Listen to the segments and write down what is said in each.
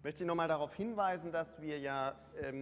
möchte ich nochmal darauf hinweisen, dass wir ja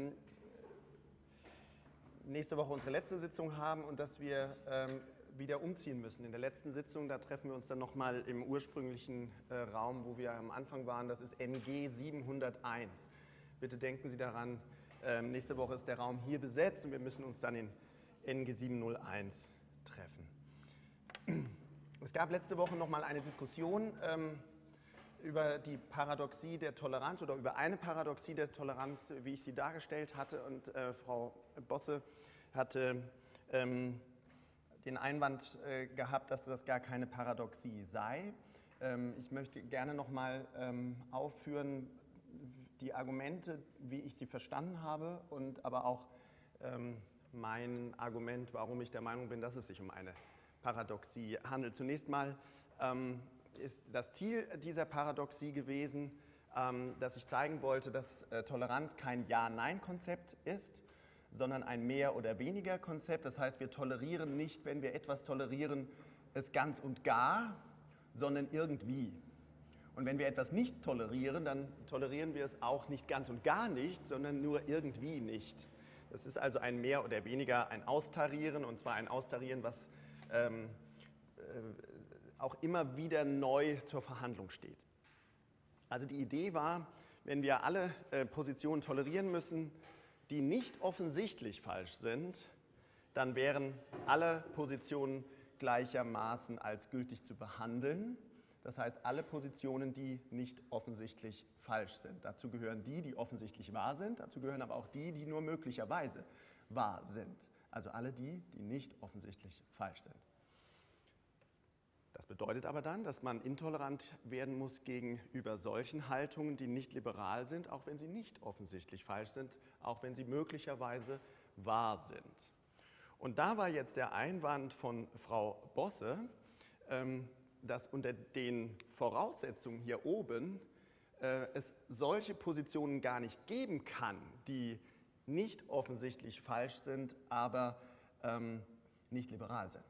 nächste Woche unsere letzte Sitzung haben und dass wir wieder umziehen müssen. In der letzten Sitzung, da treffen wir uns dann nochmal im ursprünglichen Raum, wo wir am Anfang waren, das ist NG 701. Bitte denken Sie daran, nächste Woche ist der Raum hier besetzt und wir müssen uns dann in NG 701 treffen. Es gab letzte Woche nochmal eine Diskussion über die Paradoxie der Toleranz oder über eine Paradoxie der Toleranz, wie ich sie dargestellt hatte. Und Frau Bosse hatte den Einwand gehabt, dass das gar keine Paradoxie sei. Ich möchte gerne nochmal aufführen, die Argumente, wie ich sie verstanden habe, und aber auch mein Argument, warum ich der Meinung bin, dass es sich um eine Paradoxie handelt. Zunächst mal ist das Ziel dieser Paradoxie gewesen, dass ich zeigen wollte, dass Toleranz kein Ja-Nein-Konzept ist, sondern ein Mehr- oder Weniger-Konzept. Das heißt, wir tolerieren nicht, wenn wir etwas tolerieren, es ganz und gar, sondern irgendwie. Und wenn wir etwas nicht tolerieren, dann tolerieren wir es auch nicht ganz und gar nicht, sondern nur irgendwie nicht. Das ist also ein Mehr oder Weniger, ein Austarieren, und zwar ein Austarieren, was auch immer wieder neu zur Verhandlung steht. Also die Idee war, wenn wir alle Positionen tolerieren müssen, die nicht offensichtlich falsch sind, dann wären alle Positionen gleichermaßen als gültig zu behandeln. Das heißt, alle Positionen, die nicht offensichtlich falsch sind. Dazu gehören die, die offensichtlich wahr sind, dazu gehören aber auch die, die nur möglicherweise wahr sind. Also alle die, die nicht offensichtlich falsch sind. Das bedeutet aber dann, dass man intolerant werden muss gegenüber solchen Haltungen, die nicht liberal sind, auch wenn sie nicht offensichtlich falsch sind, auch wenn sie möglicherweise wahr sind. Und da war jetzt der Einwand von Frau Bosse, dass unter den Voraussetzungen hier oben es solche Positionen gar nicht geben kann, die nicht offensichtlich falsch sind, aber nicht liberal sind.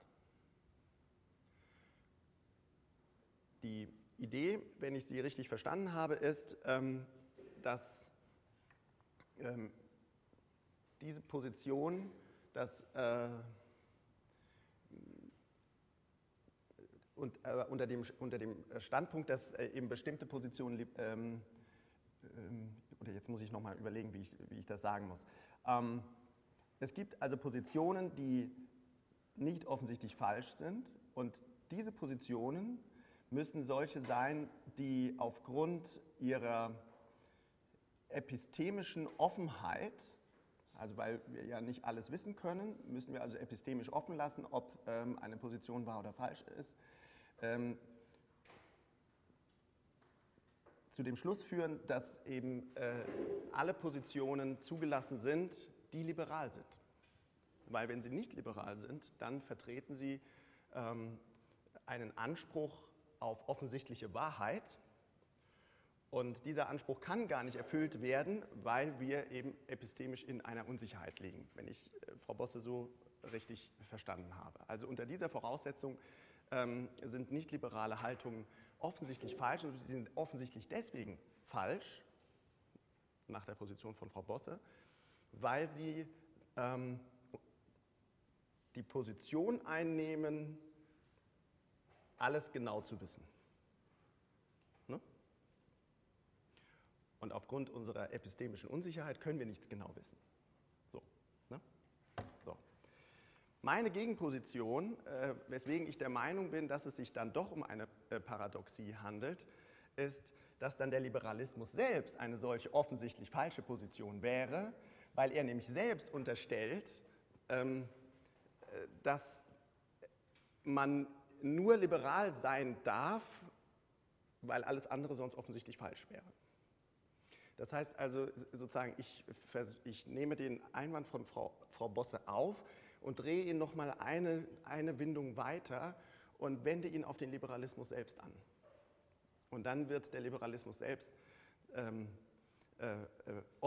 Die Idee, wenn ich sie richtig verstanden habe, ist, dass diese Position, dass unter dem Standpunkt, dass eben bestimmte Positionen, oder jetzt muss ich nochmal überlegen, wie ich das sagen muss. Es gibt also Positionen, die nicht offensichtlich falsch sind, und diese Positionen müssen solche sein, die aufgrund ihrer epistemischen Offenheit, also weil wir ja nicht alles wissen können, müssen wir also epistemisch offen lassen, ob eine Position wahr oder falsch ist, zu dem Schluss führen, dass eben alle Positionen zugelassen sind, die liberal sind. Weil wenn sie nicht liberal sind, dann vertreten sie einen Anspruch auf offensichtliche Wahrheit, und dieser Anspruch kann gar nicht erfüllt werden, weil wir eben epistemisch in einer Unsicherheit liegen, wenn ich Frau Bosse so richtig verstanden habe. Also unter dieser Voraussetzung sind nicht-liberale Haltungen offensichtlich falsch, und sie sind offensichtlich deswegen falsch, nach der Position von Frau Bosse, weil sie die Position einnehmen, alles genau zu wissen. Ne? Und aufgrund unserer epistemischen Unsicherheit können wir nichts genau wissen. So, ne? So. Meine Gegenposition, weswegen ich der Meinung bin, dass es sich dann doch um eine Paradoxie handelt, ist, dass dann der Liberalismus selbst eine solche offensichtlich falsche Position wäre, weil er nämlich selbst unterstellt, dass man nur liberal sein darf, weil alles andere sonst offensichtlich falsch wäre. Das heißt also sozusagen, ich nehme den Einwand von Frau Bosse auf und drehe ihn nochmal eine Windung weiter und wende ihn auf den Liberalismus selbst an. Und dann wird der Liberalismus selbst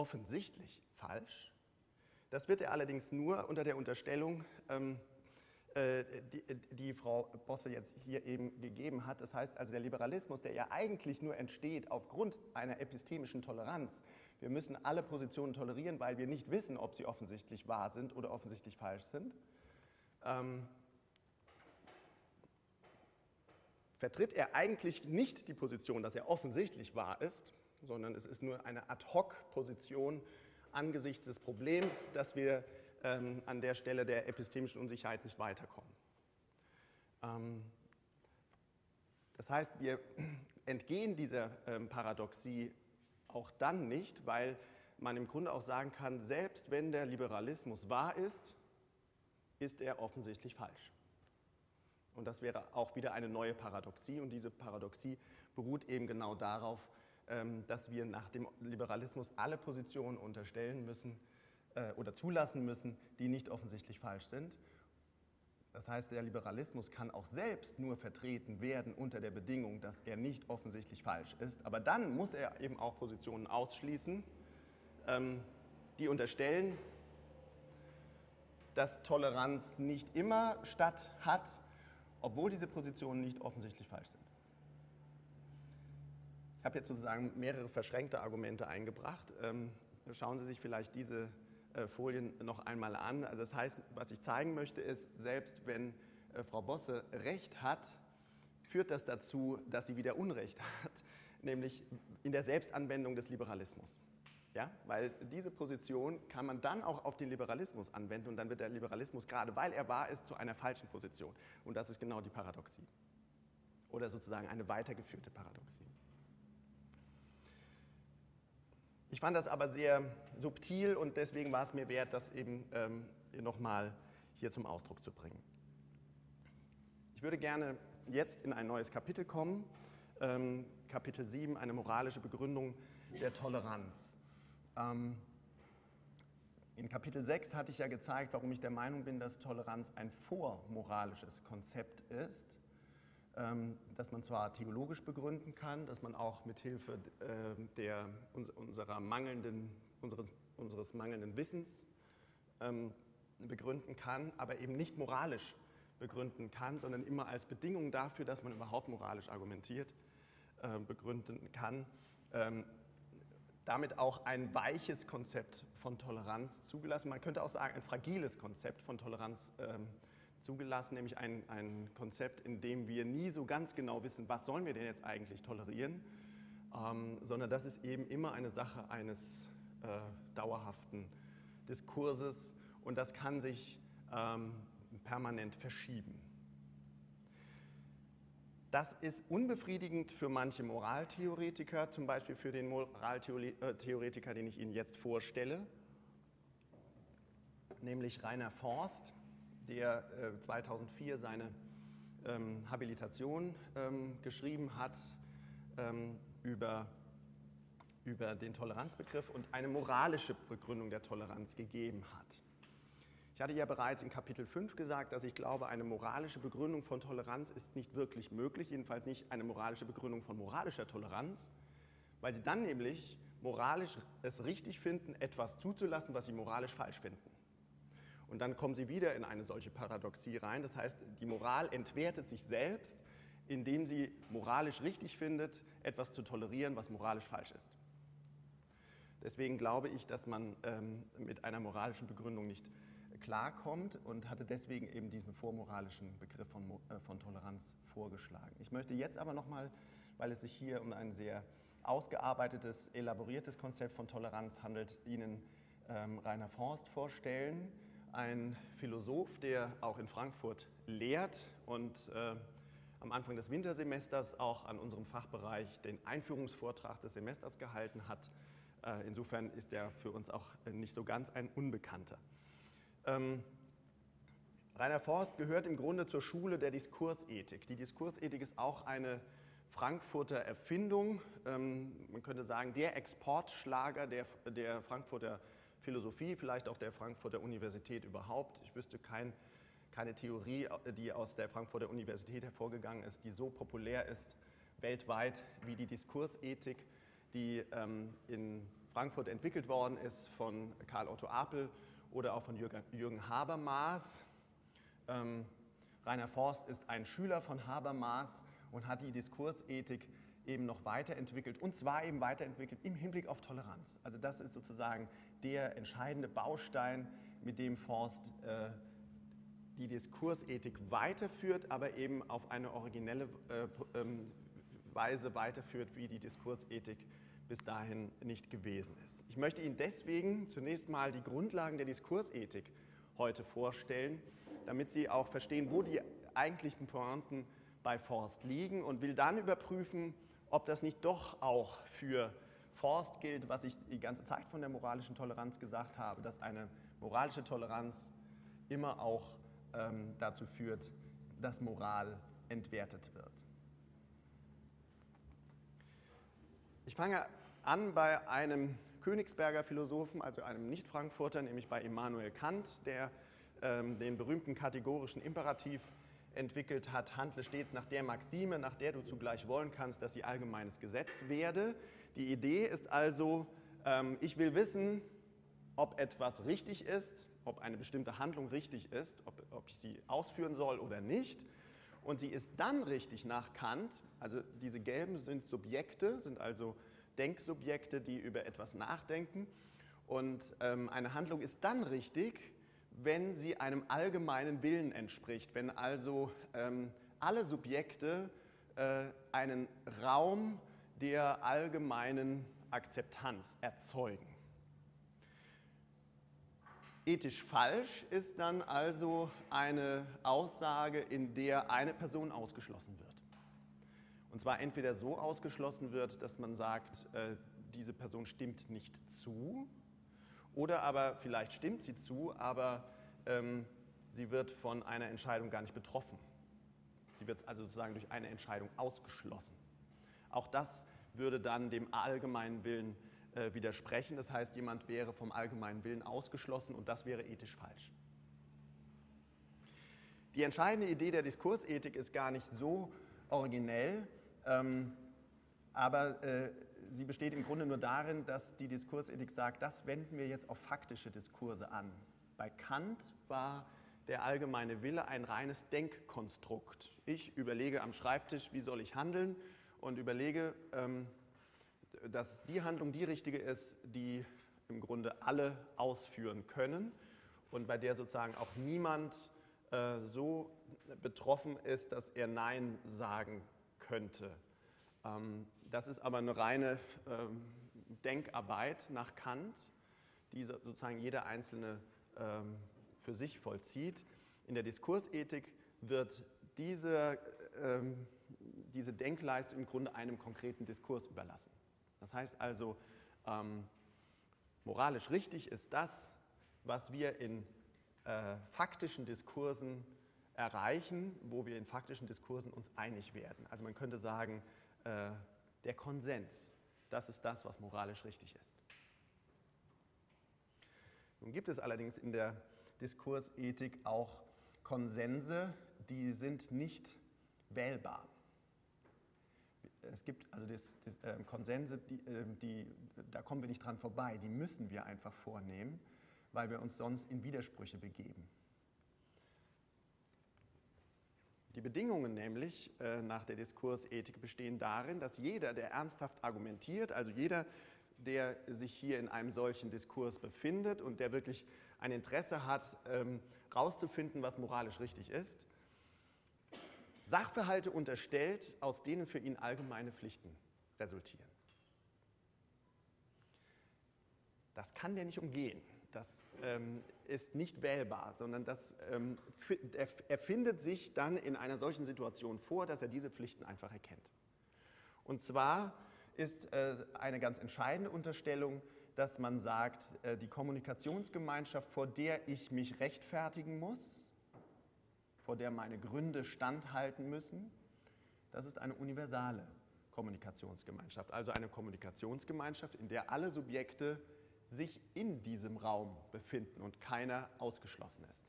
offensichtlich falsch. Das wird er allerdings nur unter der Unterstellung, die Frau Bosse jetzt hier eben gegeben hat. Das heißt also, der Liberalismus, der ja eigentlich nur entsteht aufgrund einer epistemischen Toleranz, wir müssen alle Positionen tolerieren, weil wir nicht wissen, ob sie offensichtlich wahr sind oder offensichtlich falsch sind, vertritt er eigentlich nicht die Position, dass er offensichtlich wahr ist, sondern es ist nur eine Ad-hoc-Position angesichts des Problems, dass wir an der Stelle der epistemischen Unsicherheit nicht weiterkommen. Das heißt, wir entgehen dieser Paradoxie auch dann nicht, weil man im Grunde auch sagen kann, selbst wenn der Liberalismus wahr ist, ist er offensichtlich falsch. Und das wäre auch wieder eine neue Paradoxie. Und diese Paradoxie beruht eben genau darauf, dass wir nach dem Liberalismus alle Positionen unterstellen müssen oder zulassen müssen, die nicht offensichtlich falsch sind. Das heißt, der Liberalismus kann auch selbst nur vertreten werden unter der Bedingung, dass er nicht offensichtlich falsch ist. Aber dann muss er eben auch Positionen ausschließen, die unterstellen, dass Toleranz nicht immer statt hat, obwohl diese Positionen nicht offensichtlich falsch sind. Ich habe jetzt sozusagen mehrere verschränkte Argumente eingebracht. Schauen Sie sich vielleicht diese Folien noch einmal an. Also das heißt, was ich zeigen möchte, ist, selbst wenn Frau Bosse Recht hat, führt das dazu, dass sie wieder Unrecht hat, nämlich in der Selbstanwendung des Liberalismus. Ja? Weil diese Position kann man dann auch auf den Liberalismus anwenden und dann wird der Liberalismus, gerade weil er wahr ist, zu einer falschen Position. Und das ist genau die Paradoxie. Oder sozusagen eine weitergeführte Paradoxie. Ich fand das aber sehr subtil und deswegen war es mir wert, das eben nochmal hier zum Ausdruck zu bringen. Ich würde gerne jetzt in ein neues Kapitel kommen, Kapitel 7, eine moralische Begründung der Toleranz. In Kapitel 6 hatte ich ja gezeigt, warum ich der Meinung bin, dass Toleranz ein vormoralisches Konzept ist, das man zwar theologisch begründen kann, dass man auch mit Hilfe unseres mangelnden Wissens begründen kann, aber eben nicht moralisch begründen kann, sondern immer als Bedingung dafür, dass man überhaupt moralisch argumentiert, begründen kann. Damit auch ein weiches Konzept von Toleranz zugelassen. Man könnte auch sagen, ein fragiles Konzept von Toleranz zugelassen, nämlich ein Konzept, in dem wir nie so ganz genau wissen, was sollen wir denn jetzt eigentlich tolerieren, sondern das ist eben immer eine Sache eines dauerhaften Diskurses und das kann sich permanent verschieben. Das ist unbefriedigend für manche Moraltheoretiker, zum Beispiel für den Moraltheoretiker, den ich Ihnen jetzt vorstelle, nämlich Rainer Forst, der 2004 seine Habilitation geschrieben hat über den Toleranzbegriff und eine moralische Begründung der Toleranz gegeben hat. Ich hatte ja bereits in Kapitel 5 gesagt, dass ich glaube, eine moralische Begründung von Toleranz ist nicht wirklich möglich, jedenfalls nicht eine moralische Begründung von moralischer Toleranz, weil sie dann nämlich moralisch es richtig finden, etwas zuzulassen, was sie moralisch falsch finden. Und dann kommen sie wieder in eine solche Paradoxie rein, das heißt, die Moral entwertet sich selbst, indem sie moralisch richtig findet, etwas zu tolerieren, was moralisch falsch ist. Deswegen glaube ich, dass man mit einer moralischen Begründung nicht klarkommt und hatte deswegen eben diesen vormoralischen Begriff von Toleranz vorgeschlagen. Ich möchte jetzt aber nochmal, weil es sich hier um ein sehr ausgearbeitetes, elaboriertes Konzept von Toleranz handelt, Ihnen Rainer Forst vorstellen, ein Philosoph, der auch in Frankfurt lehrt und am Anfang des Wintersemesters auch an unserem Fachbereich den Einführungsvortrag des Semesters gehalten hat. Insofern ist er für uns auch nicht so ganz ein Unbekannter. Rainer Forst gehört im Grunde zur Schule der Diskursethik. Die Diskursethik ist auch eine Frankfurter Erfindung, man könnte sagen, der Exportschlager der Frankfurter Philosophie, vielleicht auch der Frankfurter Universität überhaupt. Ich wüsste keine Theorie, die aus der Frankfurter Universität hervorgegangen ist, die so populär ist weltweit wie die Diskursethik, die in Frankfurt entwickelt worden ist von Karl Otto Apel oder auch von Jürgen Habermas. Rainer Forst ist ein Schüler von Habermas und hat die Diskursethik eben noch weiterentwickelt, und zwar eben weiterentwickelt im Hinblick auf Toleranz. Also das ist sozusagen der entscheidende Baustein, mit dem Forst die Diskursethik weiterführt, aber eben auf eine originelle Weise weiterführt, wie die Diskursethik bis dahin nicht gewesen ist. Ich möchte Ihnen deswegen zunächst mal die Grundlagen der Diskursethik heute vorstellen, damit Sie auch verstehen, wo die eigentlichen Pointen bei Forst liegen, und will dann überprüfen, ob das nicht doch auch für Forst gilt, was ich die ganze Zeit von der moralischen Toleranz gesagt habe, dass eine moralische Toleranz immer auch dazu führt, dass Moral entwertet wird. Ich fange an bei einem Königsberger Philosophen, also einem Nicht-Frankfurter, nämlich bei Immanuel Kant, der den berühmten kategorischen Imperativ entwickelt hat: handle stets nach der Maxime, nach der du zugleich wollen kannst, dass sie allgemeines Gesetz werde. Die Idee ist also, ich will wissen, ob etwas richtig ist, ob eine bestimmte Handlung richtig ist, ob ich sie ausführen soll oder nicht. Und sie ist dann richtig nach Kant, also diese Gelben sind Subjekte, sind also Denksubjekte, die über etwas nachdenken. Und eine Handlung ist dann richtig, wenn sie einem allgemeinen Willen entspricht, wenn also alle Subjekte einen Raum der allgemeinen Akzeptanz erzeugen. Ethisch falsch ist dann also eine Aussage, in der eine Person ausgeschlossen wird. Und zwar entweder so ausgeschlossen wird, dass man sagt, diese Person stimmt nicht zu, oder aber vielleicht stimmt sie zu, aber sie wird von einer Entscheidung gar nicht betroffen. Sie wird also sozusagen durch eine Entscheidung ausgeschlossen. Auch das würde dann dem allgemeinen Willen widersprechen. Das heißt, jemand wäre vom allgemeinen Willen ausgeschlossen, und das wäre ethisch falsch. Die entscheidende Idee der Diskursethik ist gar nicht so originell, aber sie besteht im Grunde nur darin, dass die Diskursethik sagt, das wenden wir jetzt auf faktische Diskurse an. Bei Kant war der allgemeine Wille ein reines Denkkonstrukt. Ich überlege am Schreibtisch, wie soll ich handeln, und überlege, dass die Handlung die richtige ist, die im Grunde alle ausführen können und bei der sozusagen auch niemand so betroffen ist, dass er Nein sagen könnte. Das ist aber eine reine Denkarbeit nach Kant, die sozusagen jeder Einzelne für sich vollzieht. In der Diskursethik wird diese Denkleistung im Grunde einem konkreten Diskurs überlassen. Das heißt also, moralisch richtig ist das, was wir in faktischen Diskursen erreichen, wo wir in faktischen Diskursen uns einig werden. Also man könnte sagen, der Konsens, das ist das, was moralisch richtig ist. Nun gibt es allerdings in der Diskursethik auch Konsense, die sind nicht wählbar. Es gibt also Konsense, da kommen wir nicht dran vorbei, die müssen wir einfach vornehmen, weil wir uns sonst in Widersprüche begeben. Die Bedingungen nämlich nach der Diskursethik bestehen darin, dass jeder, der ernsthaft argumentiert, also jeder, der sich hier in einem solchen Diskurs befindet und der wirklich ein Interesse hat, herauszufinden, was moralisch richtig ist, Sachverhalte unterstellt, aus denen für ihn allgemeine Pflichten resultieren. Das kann der nicht umgehen. Das ist nicht wählbar, sondern er findet sich dann in einer solchen Situation vor, dass er diese Pflichten einfach erkennt. Und zwar ist eine ganz entscheidende Unterstellung, dass man sagt, die Kommunikationsgemeinschaft, vor der ich mich rechtfertigen muss, vor der meine Gründe standhalten müssen, das ist eine universale Kommunikationsgemeinschaft. Also eine Kommunikationsgemeinschaft, in der alle Subjekte sich in diesem Raum befinden und keiner ausgeschlossen ist.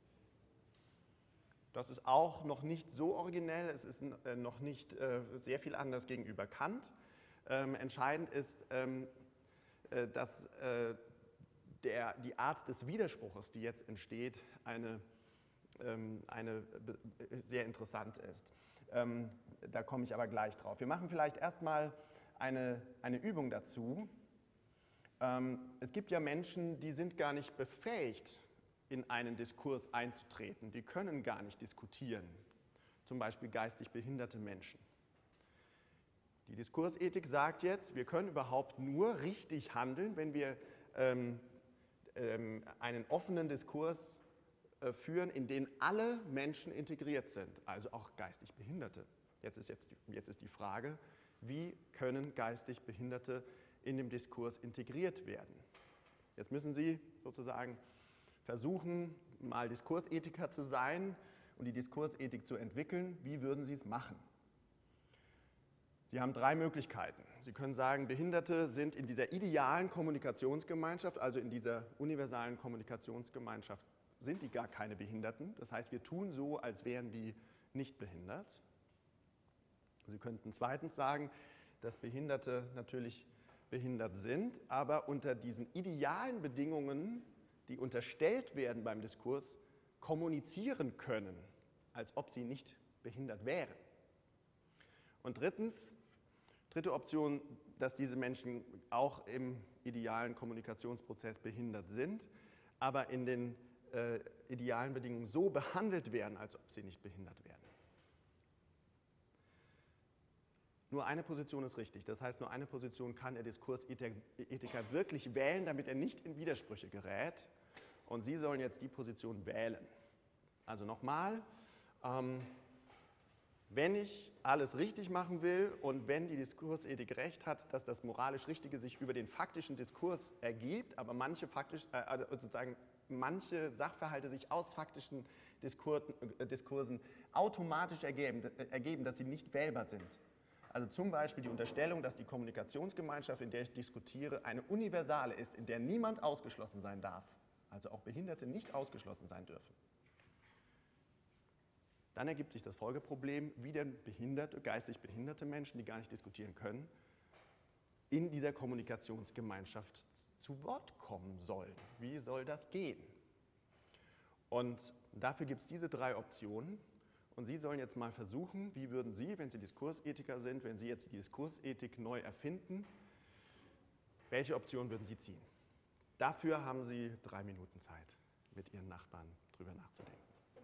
Das ist auch noch nicht so originell, es ist noch nicht sehr viel anders gegenüber Kant. Entscheidend ist, dass die Art des Widerspruches, die jetzt entsteht, eine sehr interessant ist. Da komme ich aber gleich drauf. Wir machen vielleicht erstmal eine Übung dazu. Es gibt ja Menschen, die sind gar nicht befähigt, in einen Diskurs einzutreten. Die können gar nicht diskutieren. Zum Beispiel geistig behinderte Menschen. Die Diskursethik sagt jetzt, wir können überhaupt nur richtig handeln, wenn wir einen offenen Diskurs führen, in den alle Menschen integriert sind, also auch geistig Behinderte. Jetzt ist die Frage, wie können geistig Behinderte in dem Diskurs integriert werden? Jetzt müssen Sie sozusagen versuchen, mal Diskursethiker zu sein und die Diskursethik zu entwickeln. Wie würden Sie es machen? Sie haben 3 Möglichkeiten. Sie können sagen, Behinderte sind in dieser idealen Kommunikationsgemeinschaft, also in dieser universalen Kommunikationsgemeinschaft, sind die gar keine Behinderten. Das heißt, wir tun so, als wären die nicht behindert. Sie könnten zweitens sagen, dass Behinderte natürlich behindert sind, aber unter diesen idealen Bedingungen, die unterstellt werden beim Diskurs, kommunizieren können, als ob sie nicht behindert wären. Und dritte Option, dass diese Menschen auch im idealen Kommunikationsprozess behindert sind, aber in den idealen Bedingungen so behandelt werden, als ob sie nicht behindert werden. Nur eine Position ist richtig. Das heißt, nur eine Position kann der Diskursethiker wirklich wählen, damit er nicht in Widersprüche gerät. Und Sie sollen jetzt die Position wählen. Also nochmal, wenn ich alles richtig machen will und wenn die Diskursethik recht hat, dass das moralisch Richtige sich über den faktischen Diskurs ergibt, aber manche Sachverhalte sich aus faktischen Diskursen automatisch ergeben, dass sie nicht wählbar sind. Also zum Beispiel die Unterstellung, dass die Kommunikationsgemeinschaft, in der ich diskutiere, eine universale ist, in der niemand ausgeschlossen sein darf, also auch Behinderte nicht ausgeschlossen sein dürfen. Dann ergibt sich das Folgeproblem, wie denn geistig behinderte Menschen, die gar nicht diskutieren können, in dieser Kommunikationsgemeinschaft zu Wort kommen sollen. Wie soll das gehen? Und dafür gibt es diese 3 Optionen. Und Sie sollen jetzt mal versuchen, wie würden Sie, wenn Sie Diskursethiker sind, wenn Sie jetzt die Diskursethik neu erfinden, welche Option würden Sie ziehen? Dafür haben Sie 3 Minuten Zeit, mit Ihren Nachbarn drüber nachzudenken.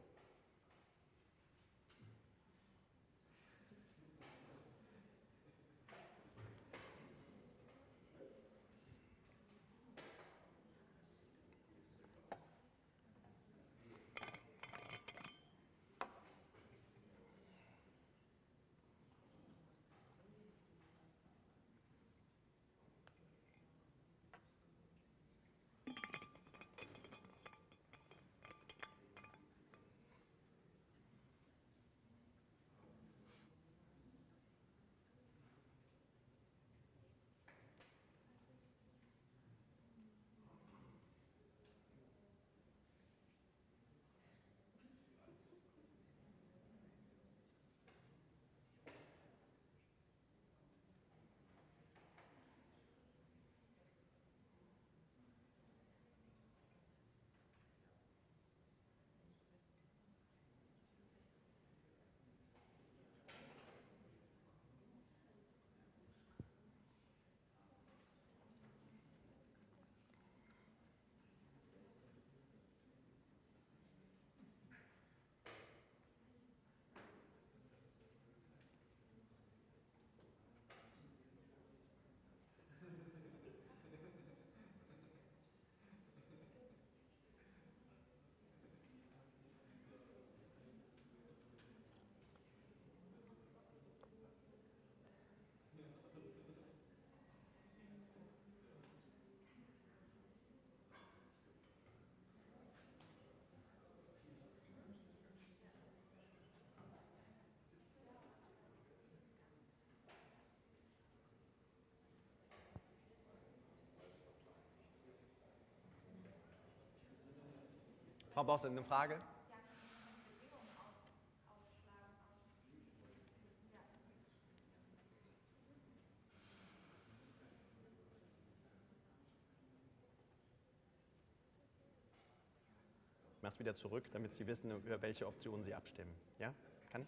Frau Bosse, eine Frage? Ich mache es wieder zurück, damit Sie wissen, über welche Optionen Sie abstimmen. Ja, kann ich?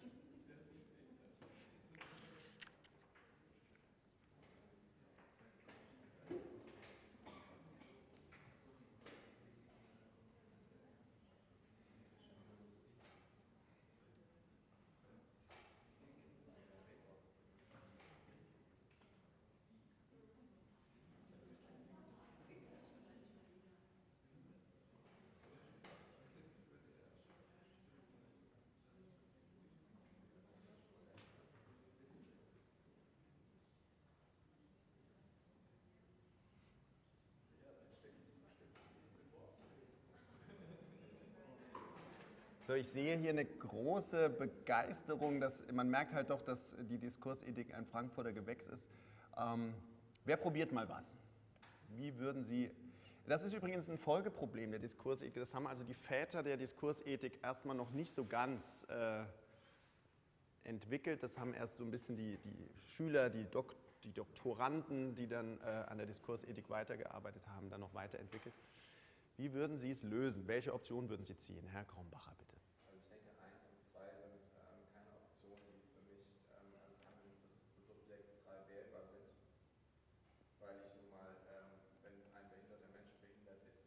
So, ich sehe hier eine große Begeisterung, man merkt halt doch, dass die Diskursethik ein Frankfurter Gewächs ist. Wer probiert mal was? Wie würden Sie, das ist übrigens ein Folgeproblem der Diskursethik, das haben also die Väter der Diskursethik erstmal noch nicht so ganz entwickelt, das haben erst so ein bisschen die Schüler, die Doktoranden, die dann an der Diskursethik weitergearbeitet haben, dann noch weiterentwickelt. Wie würden Sie es lösen? Welche Option würden Sie ziehen? Herr Krombacher, bitte. Also ich denke, 1 und 2 sind keine Optionen, die für mich als handelndes Subjekt frei wählbar sind, weil ich nun mal, wenn ein behinderter Mensch behindert ist,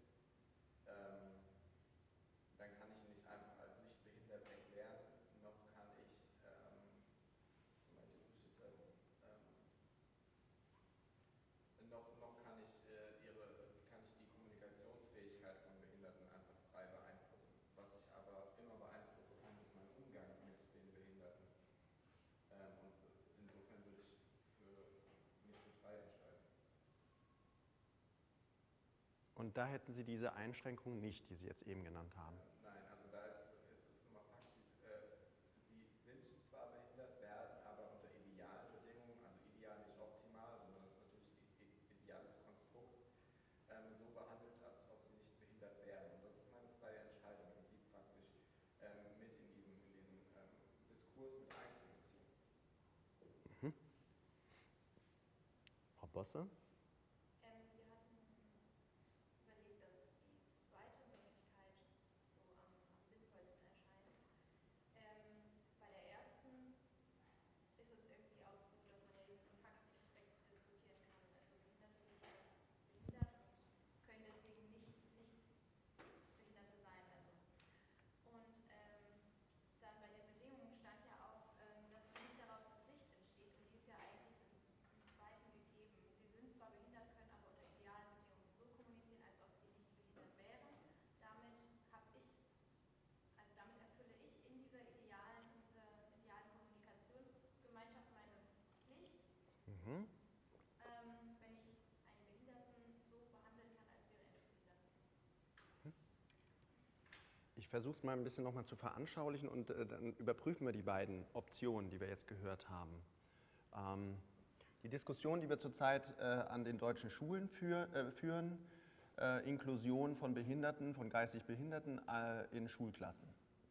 dann kann ich ihn nicht einfach als nicht behindert erklären, noch kann ich, noch kann ich die Kommunikationsfähigkeit von Behinderten einfach frei beeinflussen. Was ich aber immer beeinflussen kann, ist mein Umgang mit den Behinderten. Und insofern würde ich mich für frei entscheiden. Und da hätten Sie diese Einschränkung nicht, die Sie jetzt eben genannt haben? Nein, also da ist es nun mal Fakt, Sie sind zwar behindert, werden aber unter idealen Bedingungen, also ideal nicht optimal, sondern das ist natürlich ein ideales Konstrukt, so behandelt, als ob sie nicht behindert wären. Und das ist meine freie Entscheidung, sie praktisch mit in diesen Diskurs mit einzubeziehen. Mhm. Frau Bosse? Mhm. Wenn ich einen Behinderten so behandeln kann, als wäre er nicht behindert. Ich versuche es mal ein bisschen nochmal zu veranschaulichen und dann überprüfen wir die beiden Optionen, die wir jetzt gehört haben. Die Diskussion, die wir zurzeit an den deutschen Schulen führen, Inklusion von Behinderten, von geistig Behinderten in Schulklassen.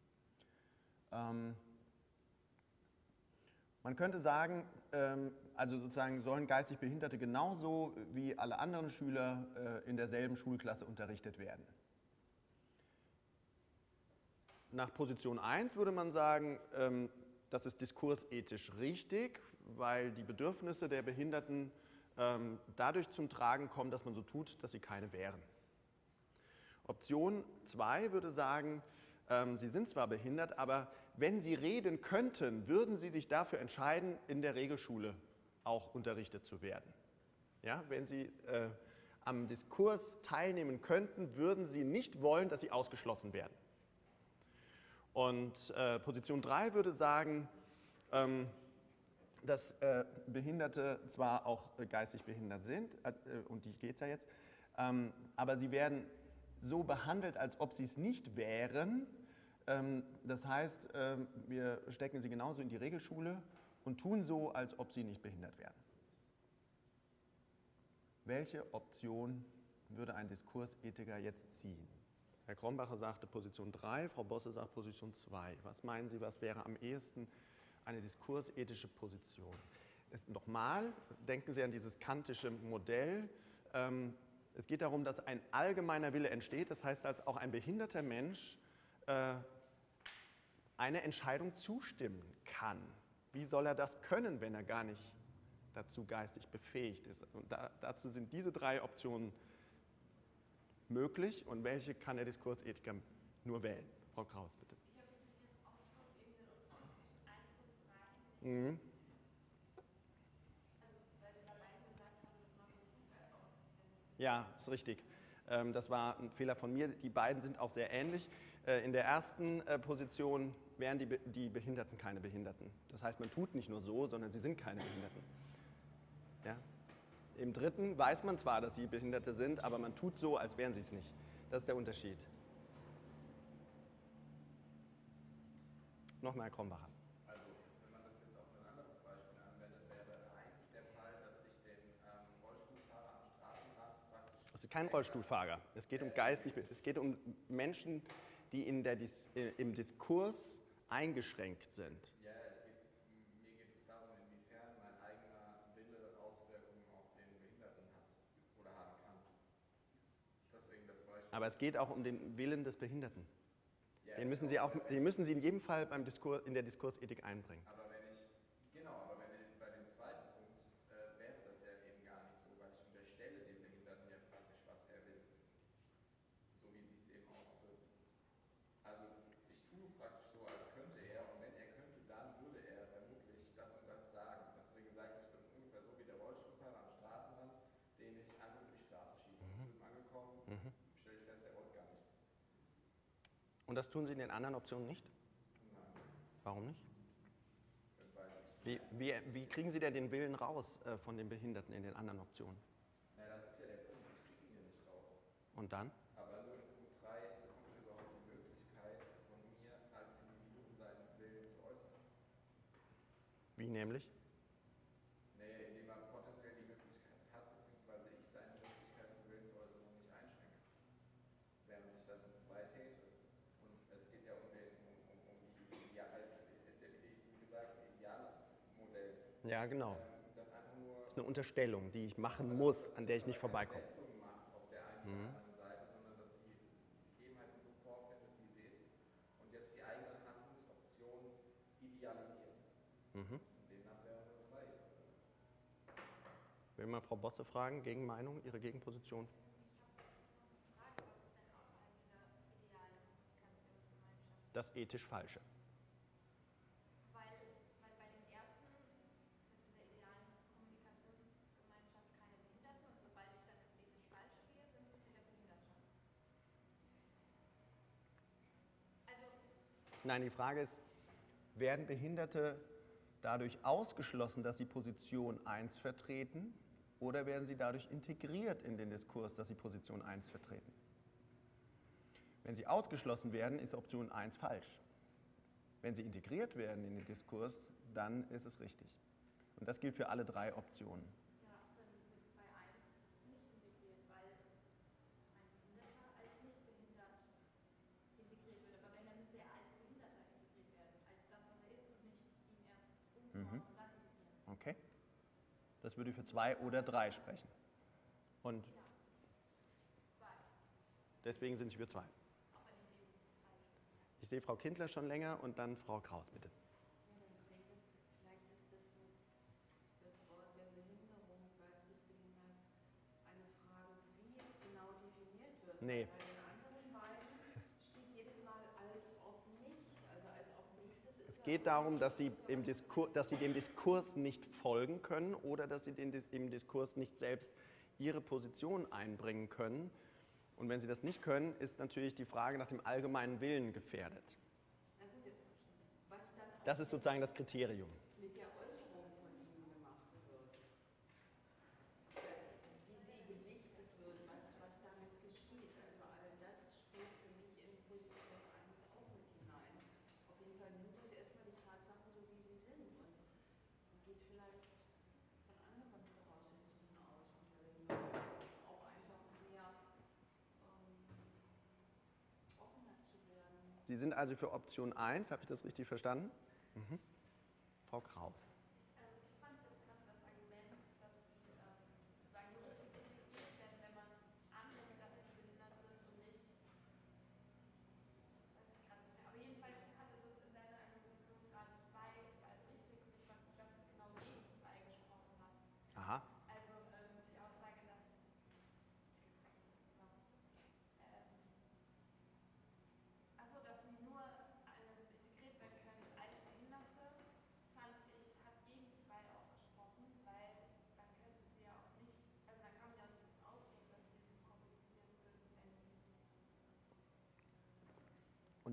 Man könnte sagen, also sozusagen sollen geistig Behinderte genauso wie alle anderen Schüler in derselben Schulklasse unterrichtet werden. Nach Position 1 würde man sagen, das ist diskursethisch richtig, weil die Bedürfnisse der Behinderten dadurch zum Tragen kommen, dass man so tut, dass sie keine wären. Option 2 würde sagen, sie sind zwar behindert, aber wenn sie reden könnten, würden sie sich dafür entscheiden, in der Regelschule auch unterrichtet zu werden. Ja, wenn sie am Diskurs teilnehmen könnten, würden sie nicht wollen, dass sie ausgeschlossen werden. Und Position 3 würde sagen, dass Behinderte zwar auch geistig behindert sind, und die geht es ja jetzt, aber sie werden so behandelt, als ob sie es nicht wären. Das heißt, wir stecken sie genauso in die Regelschule und tun so, als ob sie nicht behindert wären. Welche Option würde ein Diskursethiker jetzt ziehen? Herr Krombacher sagte Position 3, Frau Bosse sagt Position 2. Was meinen Sie, was wäre am ehesten eine diskursethische Position? Nochmal, denken Sie an dieses kantische Modell. Es geht darum, dass ein allgemeiner Wille entsteht. Das heißt, dass auch ein behinderter Mensch eine Entscheidung zustimmen kann. Wie soll er das können, wenn er gar nicht dazu geistig befähigt ist? Und dazu sind diese 3 Optionen möglich und welche kann der Diskursethiker nur wählen? Frau Kraus, bitte. Ich habe jetzt mit Ihrem Ausdruck eben den Unterschied zwischen 1 und 3. Mhm. Also, weil wir dabei gesagt haben, dass man so tut, als ob. Ja, ist richtig. Das war ein Fehler von mir. Die beiden sind auch sehr ähnlich. In der ersten Position wären die Behinderten keine Behinderten. Das heißt, man tut nicht nur so, sondern sie sind keine Behinderten. Ja? Im dritten weiß man zwar, dass sie Behinderte sind, aber man tut so, als wären sie es nicht. Das ist der Unterschied. Nochmal, Herr Krombacher. Also, wenn man das jetzt auf ein anderes Beispiel anwendet, wäre 1 der Fall, dass sich den Rollstuhlfahrer am Straßenrand praktisch. Das ist kein Rollstuhlfahrer. Es geht um es geht um Menschen, die im Diskurs eingeschränkt sind. Ja, mir geht es darum, inwiefern mein eigener Wille Auswirkungen auf den Behinderten hat oder haben kann. Deswegen das Beispiel. Aber es geht auch um den Willen des Behinderten. Ja, Den müssen Sie in jedem Fall in der Diskursethik einbringen. aber bei dem zweiten Punkt wäre das ja eben gar nicht so, weil ich unterstelle dem Behinderten ja praktisch, was er will. So wie sie es eben ausdrückt. Also ich tue praktisch so, als könnte er, und wenn er könnte, dann würde er vermutlich das und das sagen. Deswegen sage ich, das ist ungefähr so wie der Rollstuhlfahrer am Straßenrand, den ich einfach über die Straße schiebe. Drüben angekommen, stelle ich fest, er wollte gar nicht. Und das tun Sie in den anderen Optionen nicht? Nein, Warum nicht? weil Wie kriegen Sie denn den Willen raus von den Behinderten in den anderen Optionen? na, das ist ja der Punkt, ich kriege ihn ja nicht raus. Und dann? Aber nur in Punkt 3 bekommt er überhaupt die Möglichkeit, von mir als Individuum seinen Willen zu äußern. Wie nämlich? Naja, indem er potenziell die Möglichkeit hat, beziehungsweise ich seine Möglichkeit zur Willensäußerung nicht einschränke. Während ich das in 2 täte. Und es geht ja um die, ja, es ist ja wie gesagt ein ideales Modell. Ja, genau. Das einfach nur Das ist eine Unterstellung, die ich machen muss, an der ich nicht vorbeikomme. Setzung macht auf der einen oder anderen Seite, sondern dass die Gegebenheiten so vorfindet, wie sie ist und jetzt die eigene Handlungsoption idealisiert. Mhm. Und demnach wäre nur 3. Will mal Frau Bosse fragen, Gegenmeinung, Ihre Gegenposition? Ich habe noch eine Frage, was ist denn außerhalb dieser idealen Kommunikationsgemeinschaft? Das ethisch Falsche. Weil bei dem ersten sind in der idealen Kommunikationsgemeinschaft keine Behinderten und sobald ich dann ins ethisch Falsche gehe, sind es wieder Behinderte. Also, Nein, die Frage ist, werden Behinderte dadurch ausgeschlossen, dass sie Position 1 vertreten, oder werden sie dadurch integriert in den Diskurs, dass sie Position 1 vertreten? Wenn sie ausgeschlossen werden, ist Option 1 falsch. Wenn sie integriert werden in den Diskurs, dann ist es richtig. Und das gilt für alle 3 Optionen. ja, dann ist bei 1 nicht integriert, weil ein Behinderter als nicht behindert integriert wird. Aber wenn, dann müsste er als Behinderter integriert werden, als das, was er ist und nicht ihn erst umformen und dann integrieren. Okay? Das würde für 2 oder 3 sprechen. Und Ja, 2, deswegen sind Sie für 2. auch wenn ich eben falsch bin. Ich sehe Frau Kindler schon länger und dann Frau Kraus, bitte. Vielleicht ist das Wort der Behinderung, geistig behindert, eine Frage, wie es genau definiert wird. Nee. Bei den anderen beiden steht jedes Mal als ob nicht. Also als ob nicht. Das ist Es geht darum, dass Sie dem Diskurs nicht folgen können oder dass Sie im Diskurs nicht selbst Ihre Position einbringen können. Und wenn Sie das nicht können, ist natürlich die Frage nach dem allgemeinen Willen gefährdet. Na gut, was dann auch Das ist sozusagen das Kriterium. mit der Äußerung von Ihnen gemacht wird. Wie sie gewichtet wird, was damit geschieht. Also all das spielt für mich in Position 1 auch mit hinein. Auf jeden Fall nimmt es erstmal die Tatsache, so wie sie sind und geht vielleicht von anderen Voraussetzungen aus. Und auch einfach mehr offener zu werden. Sie sind also für Option 1, habe ich das richtig verstanden? Mhm. Frau Kraus. Ich fand jetzt gerade das Argument, dass sie sozusagen nur richtig integriert werden, wenn man annimmt, dass sie behindert sind und nicht, weiß ich gerade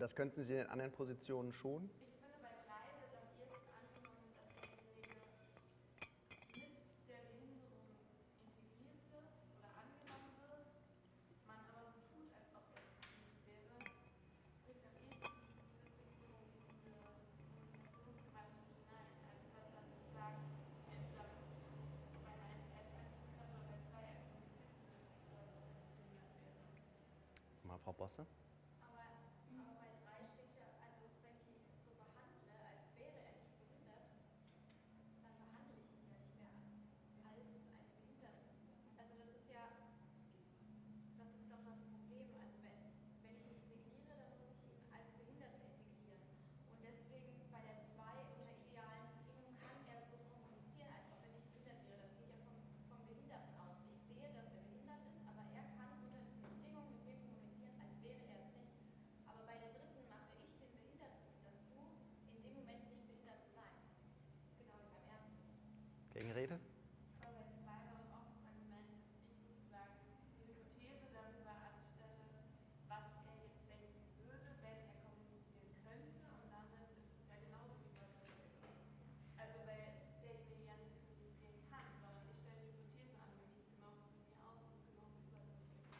das könnten Sie in den anderen Positionen schon? Ich finde, bei 3 wird am ehesten angenommen, dass derjenige mit der Behinderung integriert wird oder angenommen wird, man aber so tut, als ob er es nicht wäre, bringt am ehesten diese Fixierung in diese Kommunikationsgemeinschaft hinein, als statt dann zu sagen, entweder bei 1 er ist eigentlich behindert oder bei 2 er kommuniziert zumindest so, als ob er nicht behindert wäre. Mal Frau Bosse. Aber bei 3 steht ja, also wenn ich ihn so behandle, als wäre er nicht behindert, dann behandle ich ihn ja nicht mehr als eine Behinderte. Also das ist ja, das ist doch das Problem. Also wenn ich ihn integriere, dann muss ich ihn als Behinderten integrieren. Und deswegen bei der 2 unter idealen Bedingungen kann er so kommunizieren, als ob er nicht behindert wäre. Das geht ja vom Behinderten aus. Ich sehe, dass er behindert ist, aber er kann unter diesen Bedingungen mit mir kommunizieren, als wäre er es nicht. Aber bei der 3. mache ich den Behinderten dazu, in dem Moment nicht behindert zu sein. Genau wie beim 1. Gegenrede? Aber bei 2 war doch auch das Argument, dass ich sozusagen die Hypothese darüber anstelle, was er jetzt denken würde, wenn er kommunizieren könnte. Und damit ist es ja genauso wie bei der 3. Also weil derjenige ja nicht kommunizieren kann, sondern ich stelle die Hypothese an, wie sieht es genauso mit mir aus und es ist genauso übergriffig.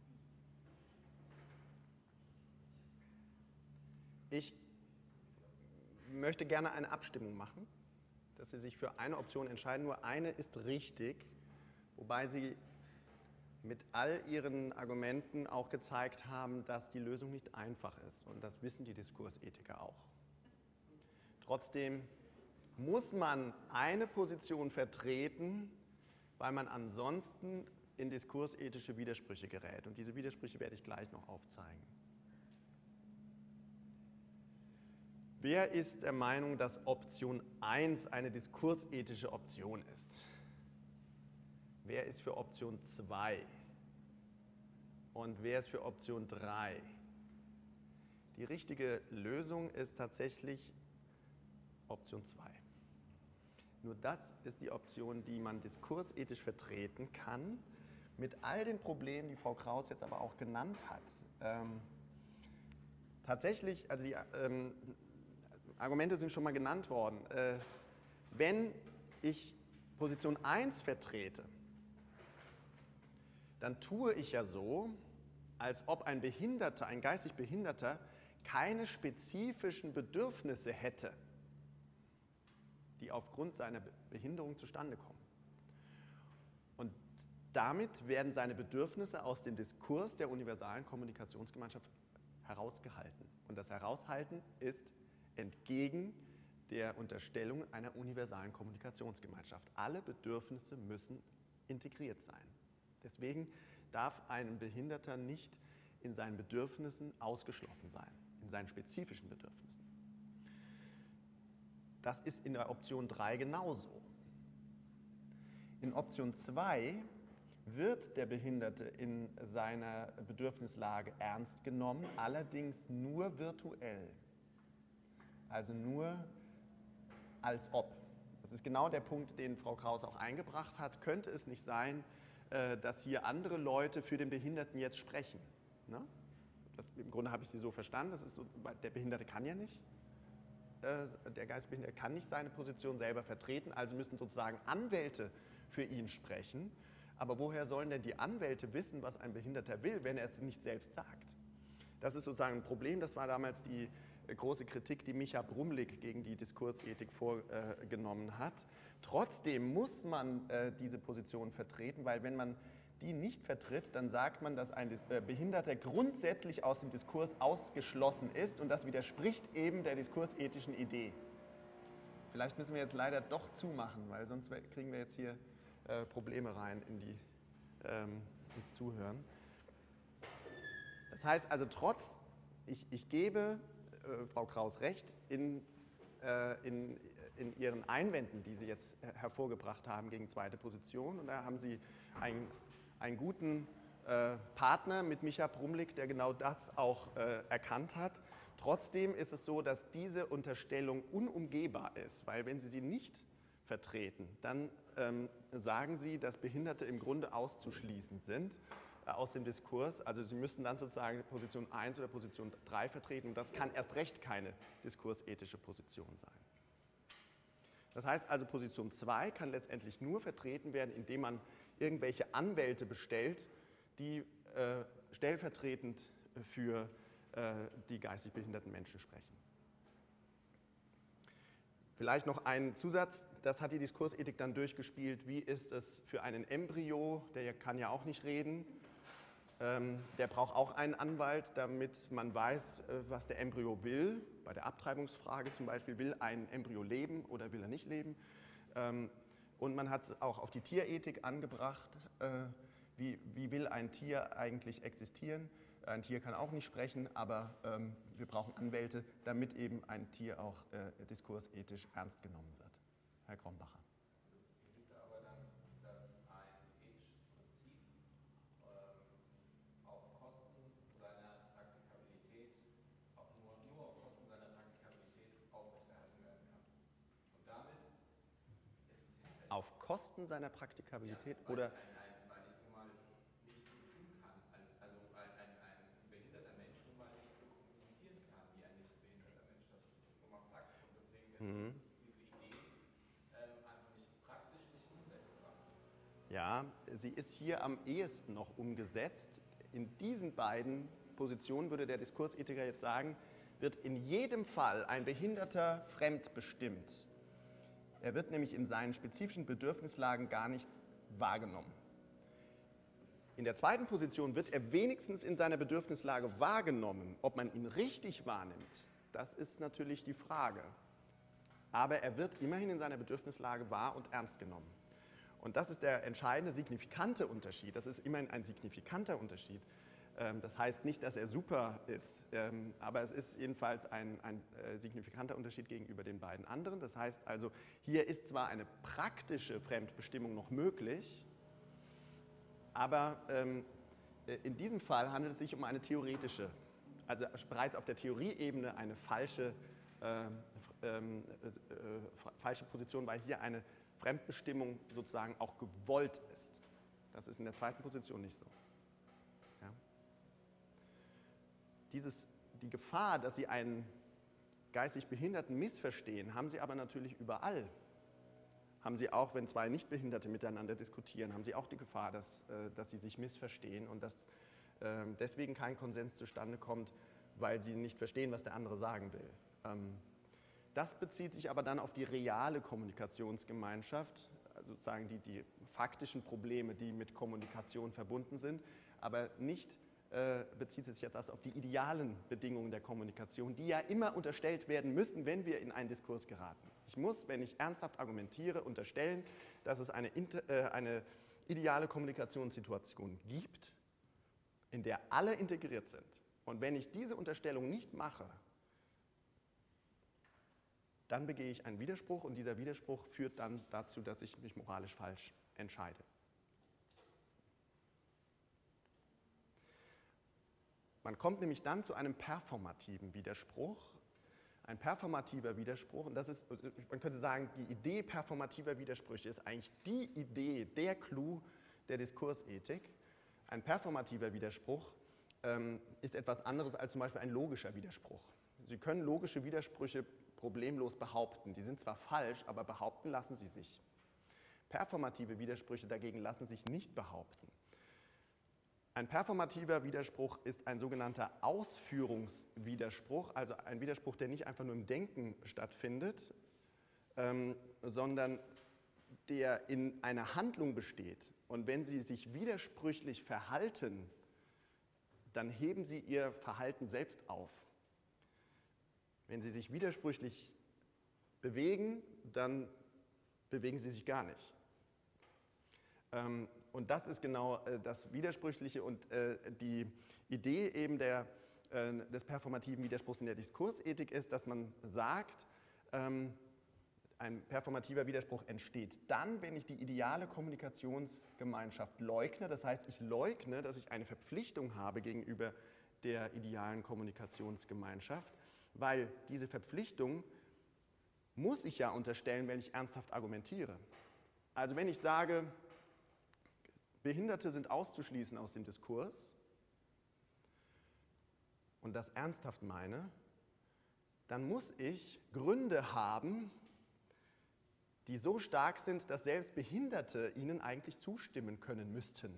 Ich möchte gerne eine Abstimmung machen, dass Sie sich für eine Option entscheiden. Nur eine ist richtig, wobei Sie mit all Ihren Argumenten auch gezeigt haben, dass die Lösung nicht einfach ist. Und das wissen die Diskursethiker auch. Trotzdem muss man eine Position vertreten, weil man ansonsten in diskursethische Widersprüche gerät. Und diese Widersprüche werde ich gleich noch aufzeigen. Wer ist der Meinung, dass Option 1 eine diskursethische Option ist? Wer ist für Option 2? Und wer ist für Option 3? Die richtige Lösung ist tatsächlich Option 2. Nur das ist die Option, die man diskursethisch vertreten kann, mit all den Problemen, die Frau Kraus jetzt aber auch genannt hat. Tatsächlich, also die Argumente sind schon mal genannt worden. Wenn ich Position 1 vertrete, dann tue ich ja so, als ob ein Behinderter, ein geistig Behinderter, keine spezifischen Bedürfnisse hätte, die aufgrund seiner Behinderung zustande kommen. Und damit werden seine Bedürfnisse aus dem Diskurs der universalen Kommunikationsgemeinschaft herausgehalten. Und das Heraushalten ist entgegen der Unterstellung einer universalen Kommunikationsgemeinschaft. Alle Bedürfnisse müssen integriert sein. Deswegen darf ein Behinderter nicht in seinen Bedürfnissen ausgeschlossen sein, in seinen spezifischen Bedürfnissen. Das ist in der Option 3 genauso. In Option 2 wird der Behinderte in seiner Bedürfnislage ernst genommen, allerdings nur virtuell. Also nur als ob. Das ist genau der Punkt, den Frau Kraus auch eingebracht hat. Könnte es nicht sein, dass hier andere Leute für den Behinderten jetzt sprechen? Ne? Im Grunde habe ich sie so verstanden. Das ist so, der Behinderte kann ja nicht. Der Geistbehinderte kann nicht seine Position selber vertreten, also müssen sozusagen Anwälte für ihn sprechen. Aber woher sollen denn die Anwälte wissen, was ein Behinderter will, wenn er es nicht selbst sagt? Das ist sozusagen ein Problem. Das war damals die große Kritik, die Micha Brumlik gegen die Diskursethik vorgenommen hat. Trotzdem muss man diese Position vertreten, weil wenn man die nicht vertritt, dann sagt man, dass ein Behinderter grundsätzlich aus dem Diskurs ausgeschlossen ist und das widerspricht eben der diskursethischen Idee. Vielleicht müssen wir jetzt leider doch zumachen, weil sonst kriegen wir jetzt hier Probleme rein ins Zuhören. Das heißt also, ich gebe Frau Kraus recht in Ihren Einwänden, die Sie jetzt hervorgebracht haben gegen zweite Position. Und da haben Sie einen guten Partner mit Micha Brumlik, der genau das auch erkannt hat. Trotzdem ist es so, dass diese Unterstellung unumgehbar ist, weil wenn Sie sie nicht vertreten, dann sagen Sie, dass Behinderte im Grunde auszuschließen sind. aus dem Diskurs. Also Sie müssten dann sozusagen Position 1 oder Position 3 vertreten und das kann erst recht keine diskursethische Position sein. Das heißt also, Position 2 kann letztendlich nur vertreten werden, indem man irgendwelche Anwälte bestellt, die stellvertretend für die geistig behinderten Menschen sprechen. Vielleicht noch ein Zusatz, das hat die Diskursethik dann durchgespielt. Wie ist es für einen Embryo, der kann ja auch nicht reden, der braucht auch einen Anwalt, damit man weiß, was der Embryo will. Bei der Abtreibungsfrage zum Beispiel, will ein Embryo leben oder will er nicht leben? Und man hat es auch auf die Tierethik angebracht. Wie will ein Tier eigentlich existieren? Ein Tier kann auch nicht sprechen, aber wir brauchen Anwälte, damit eben ein Tier auch diskursethisch ernst genommen wird. Herr Krombacher. Das hieße aber dann, dass ein ethisches Prinzip auf Kosten seiner Praktikabilität, auch nur auf Kosten seiner Praktikabilität aufrechterhalten werden kann. Und damit ist es hinfällig. Auf Kosten seiner Praktikabilität Ja, oder? Weil ich nun mal nicht so tun kann, also ein behinderter Mensch nun mal nicht so kommunizieren kann wie ein nicht behinderter Mensch. Das ist nun mal Fakt. Und deswegen ist diese Idee einfach nicht praktisch, nicht umsetzbar. Ja, sie ist hier am ehesten noch umgesetzt. In diesen beiden Positionen, würde der Diskursethiker jetzt sagen, wird in jedem Fall ein Behinderter fremdbestimmt. Er wird nämlich in seinen spezifischen Bedürfnislagen gar nicht wahrgenommen. In der zweiten Position wird er wenigstens in seiner Bedürfnislage wahrgenommen. Ob man ihn richtig wahrnimmt, das ist natürlich die Frage. Aber er wird immerhin in seiner Bedürfnislage wahr und ernst genommen. Und das ist der entscheidende, signifikante Unterschied. Das ist immerhin ein signifikanter Unterschied. Das heißt nicht, dass er super ist, aber es ist jedenfalls ein signifikanter Unterschied gegenüber den beiden anderen. Das heißt also, hier ist zwar eine praktische Fremdbestimmung noch möglich, aber in diesem Fall handelt es sich um eine theoretische, also bereits auf der Theorieebene eine falsche Position, weil hier eine Fremdbestimmung sozusagen auch gewollt ist. Das ist in der zweiten Position nicht so. Ja. Die Gefahr, dass Sie einen geistig Behinderten missverstehen, haben Sie aber natürlich überall. Haben Sie auch, wenn zwei Nichtbehinderte miteinander diskutieren, haben Sie auch die Gefahr, dass sie sich missverstehen und dass deswegen kein Konsens zustande kommt, weil sie nicht verstehen, was der andere sagen will. Das bezieht sich aber dann auf die reale Kommunikationsgemeinschaft, also sozusagen die faktischen Probleme, die mit Kommunikation verbunden sind, aber nicht bezieht sich das auf die idealen Bedingungen der Kommunikation, die ja immer unterstellt werden müssen, wenn wir in einen Diskurs geraten. Ich muss, wenn ich ernsthaft argumentiere, unterstellen, dass es eine ideale Kommunikationssituation gibt, in der alle integriert sind. Und wenn ich diese Unterstellung nicht mache, dann begehe ich einen Widerspruch und dieser Widerspruch führt dann dazu, dass ich mich moralisch falsch entscheide. Man kommt nämlich dann zu einem performativen Widerspruch. Ein performativer Widerspruch, und das ist, man könnte sagen, die Idee performativer Widersprüche ist eigentlich die Idee, der Clou der Diskursethik. Ein performativer Widerspruch ist etwas anderes als zum Beispiel ein logischer Widerspruch. Sie können logische Widersprüche problemlos behaupten. Die sind zwar falsch, aber behaupten lassen sie sich. Performative Widersprüche dagegen lassen sich nicht behaupten. Ein performativer Widerspruch ist ein sogenannter Ausführungswiderspruch, also ein Widerspruch, der nicht einfach nur im Denken stattfindet, sondern der in einer Handlung besteht. Und wenn Sie sich widersprüchlich verhalten, dann heben Sie Ihr Verhalten selbst auf. Wenn Sie sich widersprüchlich bewegen, dann bewegen Sie sich gar nicht. Und das ist genau das Widersprüchliche und die Idee eben des performativen Widerspruchs in der Diskursethik ist, dass man sagt, ein performativer Widerspruch entsteht dann, wenn ich die ideale Kommunikationsgemeinschaft leugne. Das heißt, ich leugne, dass ich eine Verpflichtung habe gegenüber der idealen Kommunikationsgemeinschaft, weil diese Verpflichtung muss ich ja unterstellen, wenn ich ernsthaft argumentiere. Also wenn ich sage, Behinderte sind auszuschließen aus dem Diskurs und das ernsthaft meine, dann muss ich Gründe haben, die so stark sind, dass selbst Behinderte ihnen eigentlich zustimmen können müssten.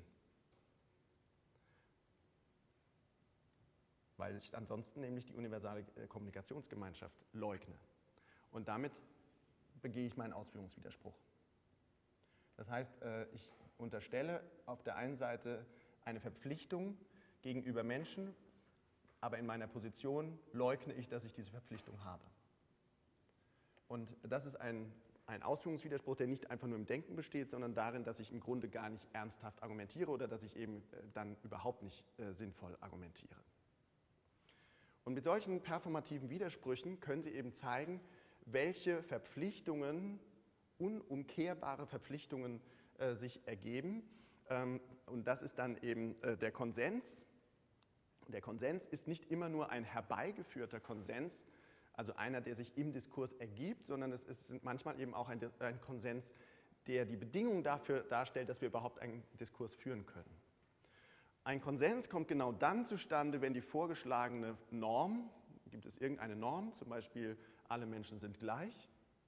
Weil ich ansonsten nämlich die universale Kommunikationsgemeinschaft leugne. Und damit begehe ich meinen Ausführungswiderspruch. Das heißt, ich unterstelle auf der einen Seite eine Verpflichtung gegenüber Menschen, aber in meiner Position leugne ich, dass ich diese Verpflichtung habe. Und das ist ein Ausführungswiderspruch, der nicht einfach nur im Denken besteht, sondern darin, dass ich im Grunde gar nicht ernsthaft argumentiere oder dass ich eben dann überhaupt nicht sinnvoll argumentiere. Und mit solchen performativen Widersprüchen können Sie eben zeigen, welche Verpflichtungen, unumkehrbare Verpflichtungen sich ergeben. Und das ist dann eben der Konsens. Der Konsens ist nicht immer nur ein herbeigeführter Konsens, also einer, der sich im Diskurs ergibt, sondern es ist manchmal eben auch ein Konsens, der die Bedingung dafür darstellt, dass wir überhaupt einen Diskurs führen können. Ein Konsens kommt genau dann zustande, wenn die vorgeschlagene Norm, gibt es irgendeine Norm, zum Beispiel alle Menschen sind gleich,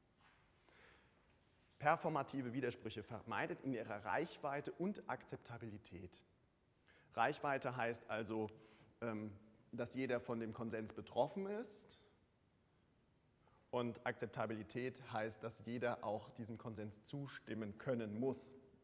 performative Widersprüche vermeidet in ihrer Reichweite und Akzeptabilität. Reichweite heißt also, dass jeder von dem Konsens betroffen ist, und Akzeptabilität heißt, dass jeder auch diesem Konsens zustimmen können muss.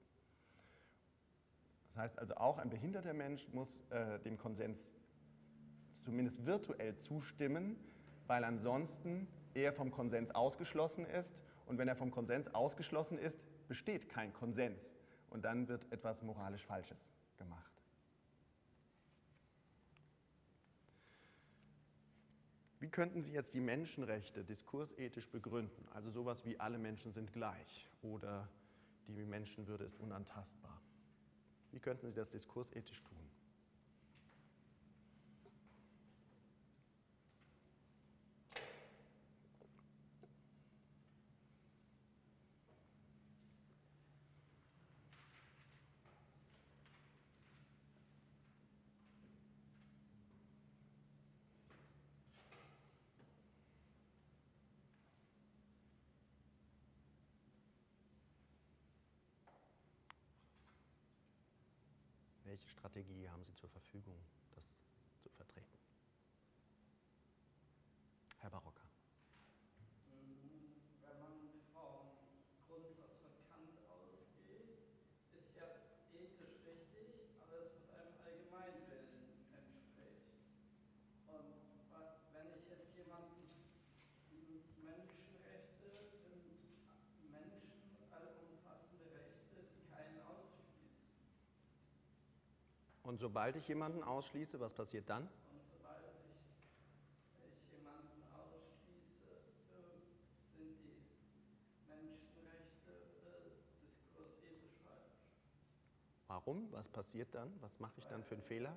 Das heißt also auch, ein behinderter Mensch muss dem Konsens zumindest virtuell zustimmen, weil ansonsten er vom Konsens ausgeschlossen ist. Und wenn er vom Konsens ausgeschlossen ist, besteht kein Konsens. Und dann wird etwas moralisch Falsches gemacht. Wie könnten Sie jetzt die Menschenrechte diskursethisch begründen? Also sowas wie alle Menschen sind gleich oder die Menschenwürde ist unantastbar. Wie könnten Sie das diskursethisch tun? Welche Strategie haben Sie zur Verfügung, das zu vertreten? Herr Barocker. Wenn man vom Grundsatz von Kant ausgeht, ist ja ethisch richtig, aber es muss einem Allgemeinwillen entspricht. Und wenn ich jetzt jemanden, die Menschenrechte sind Menschen allumfassende Rechte, die keinen ausschließen. Und sobald ich jemanden ausschließe, was passiert dann? Und sobald ich jemanden ausschließe, sind die Menschenrechte diskursethisch falsch. Warum? Was passiert dann? Was mache ich dann für einen Fehler?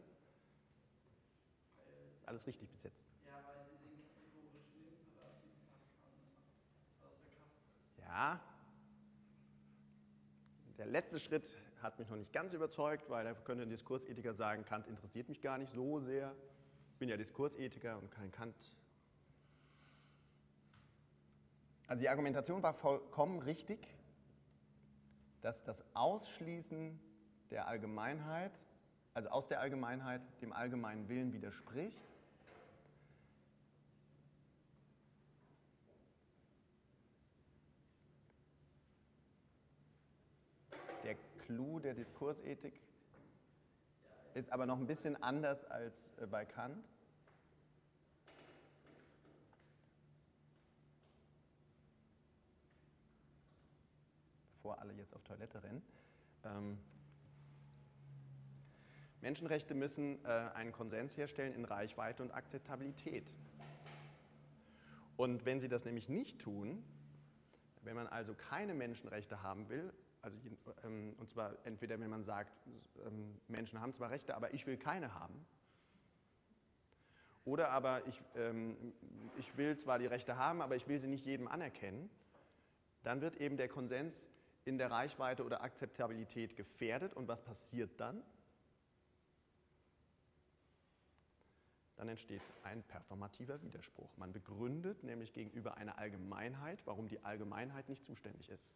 Alles richtig bis jetzt. Ja, weil sie den kategorischen Imperativ außer Kraft setzt. Ja. Der letzte Schritt hat mich noch nicht ganz überzeugt, weil da könnte ein Diskursethiker sagen, Kant interessiert mich gar nicht so sehr. Ich bin ja Diskursethiker und kein Kant. Also die Argumentation war vollkommen richtig, dass das Ausschließen der Allgemeinheit, also aus der Allgemeinheit, dem allgemeinen Willen widerspricht. Der Clou der Diskursethik ist aber noch ein bisschen anders als bei Kant. Bevor alle jetzt auf Toilette rennen. Menschenrechte müssen einen Konsens herstellen in Reichweite und Akzeptabilität. Und wenn sie das nämlich nicht tun, wenn man also keine Menschenrechte haben will, also, und zwar entweder wenn man sagt, Menschen haben zwar Rechte, aber ich will keine haben, oder aber ich will zwar die Rechte haben, aber ich will sie nicht jedem anerkennen, dann wird eben der Konsens in der Reichweite oder Akzeptabilität gefährdet. Und was passiert dann? Dann entsteht ein performativer Widerspruch. Man begründet nämlich gegenüber einer Allgemeinheit, warum die Allgemeinheit nicht zuständig ist.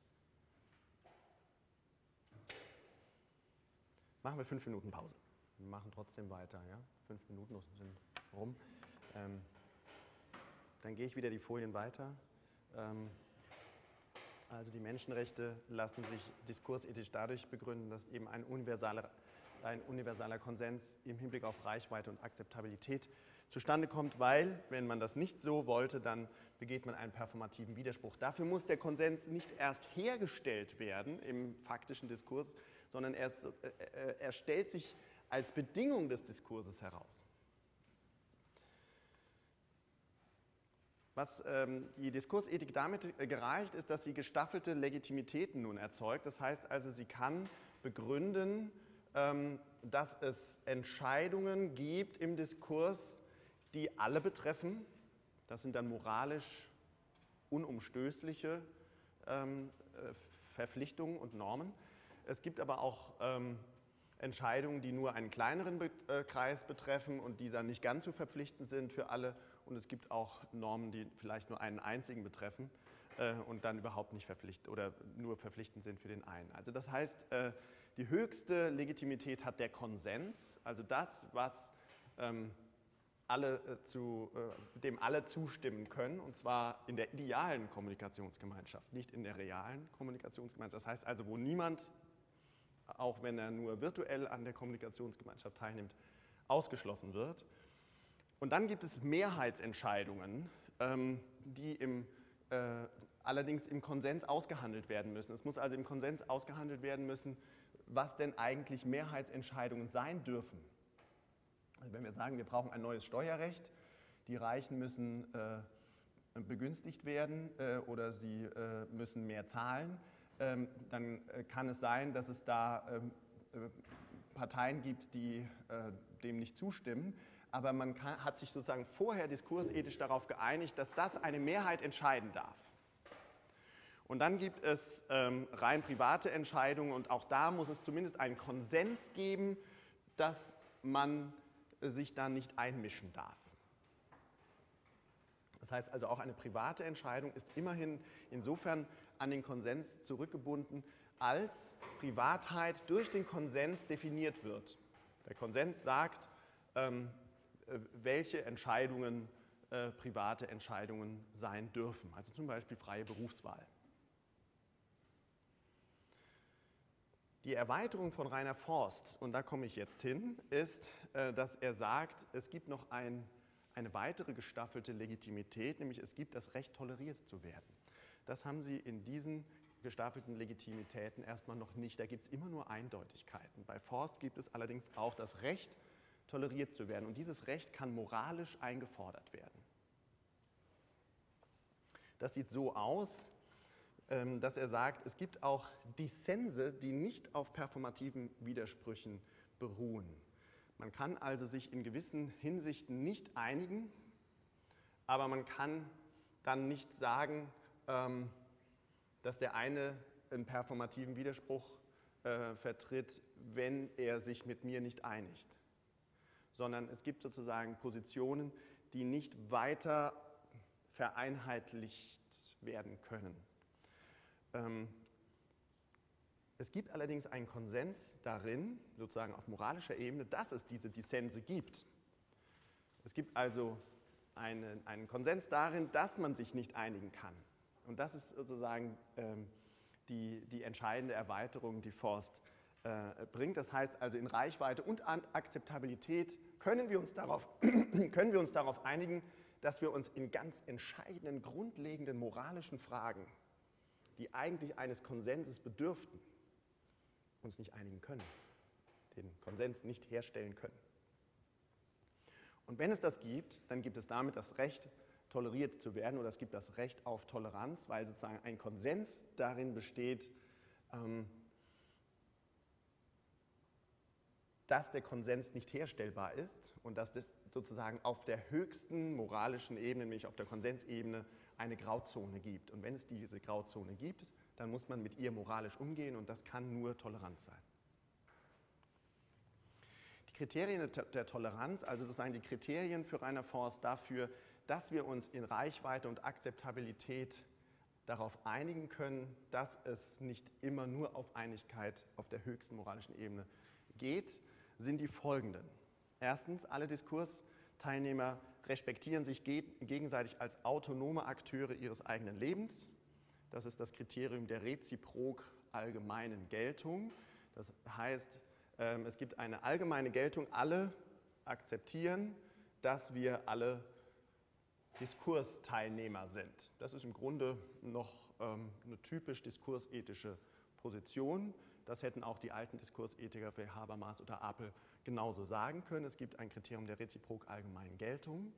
Machen wir 5 Minuten Pause. Wir machen trotzdem weiter. Ja? 5 Minuten sind rum. Dann gehe ich wieder die Folien weiter. Also die Menschenrechte lassen sich diskursethisch dadurch begründen, dass eben ein universaler Konsens im Hinblick auf Reichweite und Akzeptabilität zustande kommt, weil, wenn man das nicht so wollte, dann begeht man einen performativen Widerspruch. Dafür muss der Konsens nicht erst hergestellt werden im faktischen Diskurs, sondern er stellt sich als Bedingung des Diskurses heraus. Was die Diskursethik damit gereicht, ist, dass sie gestaffelte Legitimitäten nun erzeugt. Das heißt also, sie kann begründen, dass es Entscheidungen gibt im Diskurs, die alle betreffen. Das sind dann moralisch unumstößliche Verpflichtungen und Normen. Es gibt aber auch Entscheidungen, die nur einen kleineren Kreis betreffen und die dann nicht ganz so verpflichtend sind für alle. Und es gibt auch Normen, die vielleicht nur einen einzigen betreffen und dann überhaupt nicht verpflichtend oder nur verpflichtend sind für den einen. Also das heißt, die höchste Legitimität hat der Konsens, also das, was dem alle zustimmen können, und zwar in der idealen Kommunikationsgemeinschaft, nicht in der realen Kommunikationsgemeinschaft. Das heißt also, wo niemand, auch wenn er nur virtuell an der Kommunikationsgemeinschaft teilnimmt, ausgeschlossen wird. Und dann gibt es Mehrheitsentscheidungen, die allerdings im Konsens ausgehandelt werden müssen. Es muss also im Konsens ausgehandelt werden müssen, was denn eigentlich Mehrheitsentscheidungen sein dürfen. Also wenn wir sagen, wir brauchen ein neues Steuerrecht, die Reichen müssen begünstigt werden oder sie müssen mehr zahlen, dann kann es sein, dass es da Parteien gibt, die dem nicht zustimmen. Aber man hat sich sozusagen vorher diskursethisch darauf geeinigt, dass das eine Mehrheit entscheiden darf. Und dann gibt es rein private Entscheidungen und auch da muss es zumindest einen Konsens geben, dass man sich da nicht einmischen darf. Das heißt also, auch eine private Entscheidung ist immerhin insofern an den Konsens zurückgebunden, als Privatheit durch den Konsens definiert wird. Der Konsens sagt, welche Entscheidungen private Entscheidungen sein dürfen, also zum Beispiel freie Berufswahl. Die Erweiterung von Rainer Forst, und da komme ich jetzt hin, ist, dass er sagt, es gibt noch eine weitere gestaffelte Legitimität, nämlich es gibt das Recht, toleriert zu werden. Das haben Sie in diesen gestaffelten Legitimitäten erstmal noch nicht. Da gibt es immer nur Eindeutigkeiten. Bei Forst gibt es allerdings auch das Recht, toleriert zu werden. Und dieses Recht kann moralisch eingefordert werden. Das sieht so aus, dass er sagt, es gibt auch Dissense, die nicht auf performativen Widersprüchen beruhen. Man kann also sich in gewissen Hinsichten nicht einigen, aber man kann dann nicht sagen, dass der eine einen performativen Widerspruch vertritt, wenn er sich mit mir nicht einigt. Sondern es gibt sozusagen Positionen, die nicht weiter vereinheitlicht werden können. Es gibt allerdings einen Konsens darin, sozusagen auf moralischer Ebene, dass es diese Dissense gibt. Es gibt also einen Konsens darin, dass man sich nicht einigen kann. Und das ist sozusagen die entscheidende Erweiterung, die Forst bringt. Das heißt also, in Reichweite und Akzeptabilität können wir uns darauf einigen, dass wir uns in ganz entscheidenden, grundlegenden moralischen Fragen, die eigentlich eines Konsenses bedürften, uns nicht einigen können, den Konsens nicht herstellen können. Und wenn es das gibt, dann gibt es damit das Recht, toleriert zu werden, oder es gibt das Recht auf Toleranz, weil sozusagen ein Konsens darin besteht, dass der Konsens nicht herstellbar ist und dass es sozusagen auf der höchsten moralischen Ebene, nämlich auf der Konsensebene, eine Grauzone gibt. Und wenn es diese Grauzone gibt, dann muss man mit ihr moralisch umgehen und das kann nur Toleranz sein. Die Kriterien der Toleranz, also sozusagen die Kriterien für Rainer Forst dafür, dass wir uns in Reichweite und Akzeptabilität darauf einigen können, dass es nicht immer nur auf Einigkeit auf der höchsten moralischen Ebene geht, sind die folgenden. Erstens, alle Diskursteilnehmer respektieren sich gegenseitig als autonome Akteure ihres eigenen Lebens. Das ist das Kriterium der reziprok allgemeinen Geltung. Das heißt, es gibt eine allgemeine Geltung, alle akzeptieren, dass wir alle Diskursteilnehmer sind. Das ist im Grunde noch eine typisch diskursethische Position. Das hätten auch die alten Diskursethiker wie Habermas oder Apel genauso sagen können. Es gibt ein Kriterium der reziprok allgemeinen Geltung.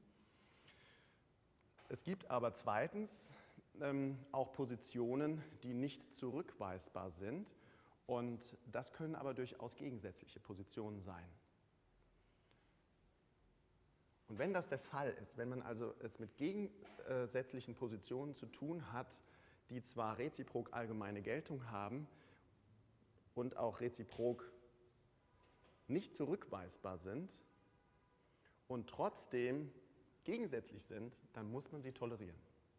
Es gibt aber zweitens auch Positionen, die nicht zurückweisbar sind. Und das können aber durchaus gegensätzliche Positionen sein. Und wenn das der Fall ist, wenn man also es mit gegensätzlichen Positionen zu tun hat, die zwar reziprok allgemeine Geltung haben und auch reziprok nicht zurückweisbar sind und trotzdem gegensätzlich sind, dann muss man sie tolerieren.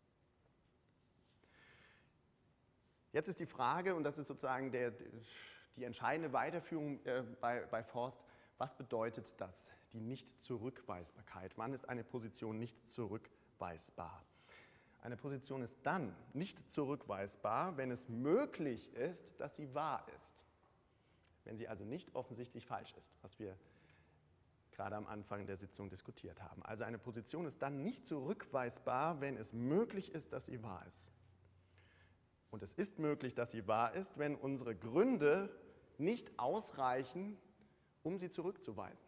Jetzt ist die Frage, und das ist sozusagen die entscheidende Weiterführung bei Forst, was bedeutet das? Die Nicht-Zurückweisbarkeit. Wann ist eine Position nicht zurückweisbar? Eine Position ist dann nicht zurückweisbar, wenn es möglich ist, dass sie wahr ist. Wenn sie also nicht offensichtlich falsch ist, was wir gerade am Anfang der Sitzung diskutiert haben. Also eine Position ist dann nicht zurückweisbar, wenn es möglich ist, dass sie wahr ist. Und es ist möglich, dass sie wahr ist, wenn unsere Gründe nicht ausreichen, um sie zurückzuweisen.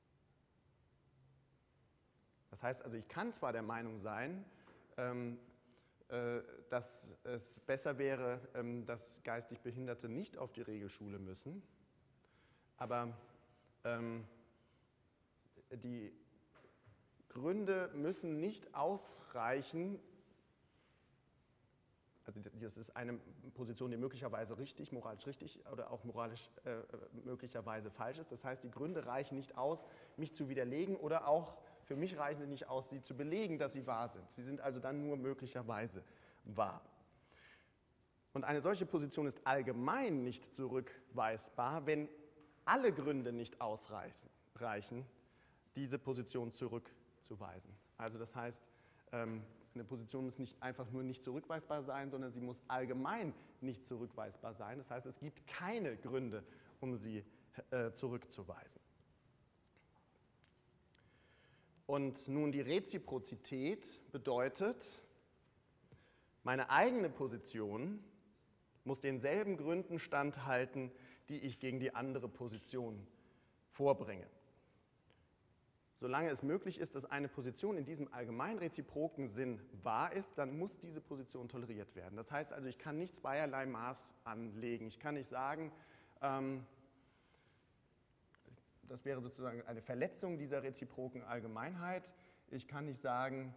Das heißt also, ich kann zwar der Meinung sein, dass es besser wäre, dass geistig Behinderte nicht auf die Regelschule müssen, aber die Gründe müssen nicht ausreichen. Also das ist eine Position, die möglicherweise richtig, moralisch richtig oder auch moralisch möglicherweise falsch ist. Das heißt, die Gründe reichen nicht aus, mich zu widerlegen oder auch für mich reichen sie nicht aus, sie zu belegen, dass sie wahr sind. Sie sind also dann nur möglicherweise wahr. Und eine solche Position ist allgemein nicht zurückweisbar, wenn alle Gründe nicht ausreichen, diese Position zurückzuweisen. Also das heißt, eine Position muss nicht einfach nur nicht zurückweisbar sein, sondern sie muss allgemein nicht zurückweisbar sein. Das heißt, es gibt keine Gründe, um sie zurückzuweisen. Und nun die Reziprozität bedeutet, meine eigene Position muss denselben Gründen standhalten, die ich gegen die andere Position vorbringe. Solange es möglich ist, dass eine Position in diesem allgemein reziproken Sinn wahr ist, dann muss diese Position toleriert werden. Das heißt also, ich kann nicht zweierlei Maß anlegen. Ich kann nicht sagen, das wäre sozusagen eine Verletzung dieser reziproken Allgemeinheit. Ich kann nicht sagen,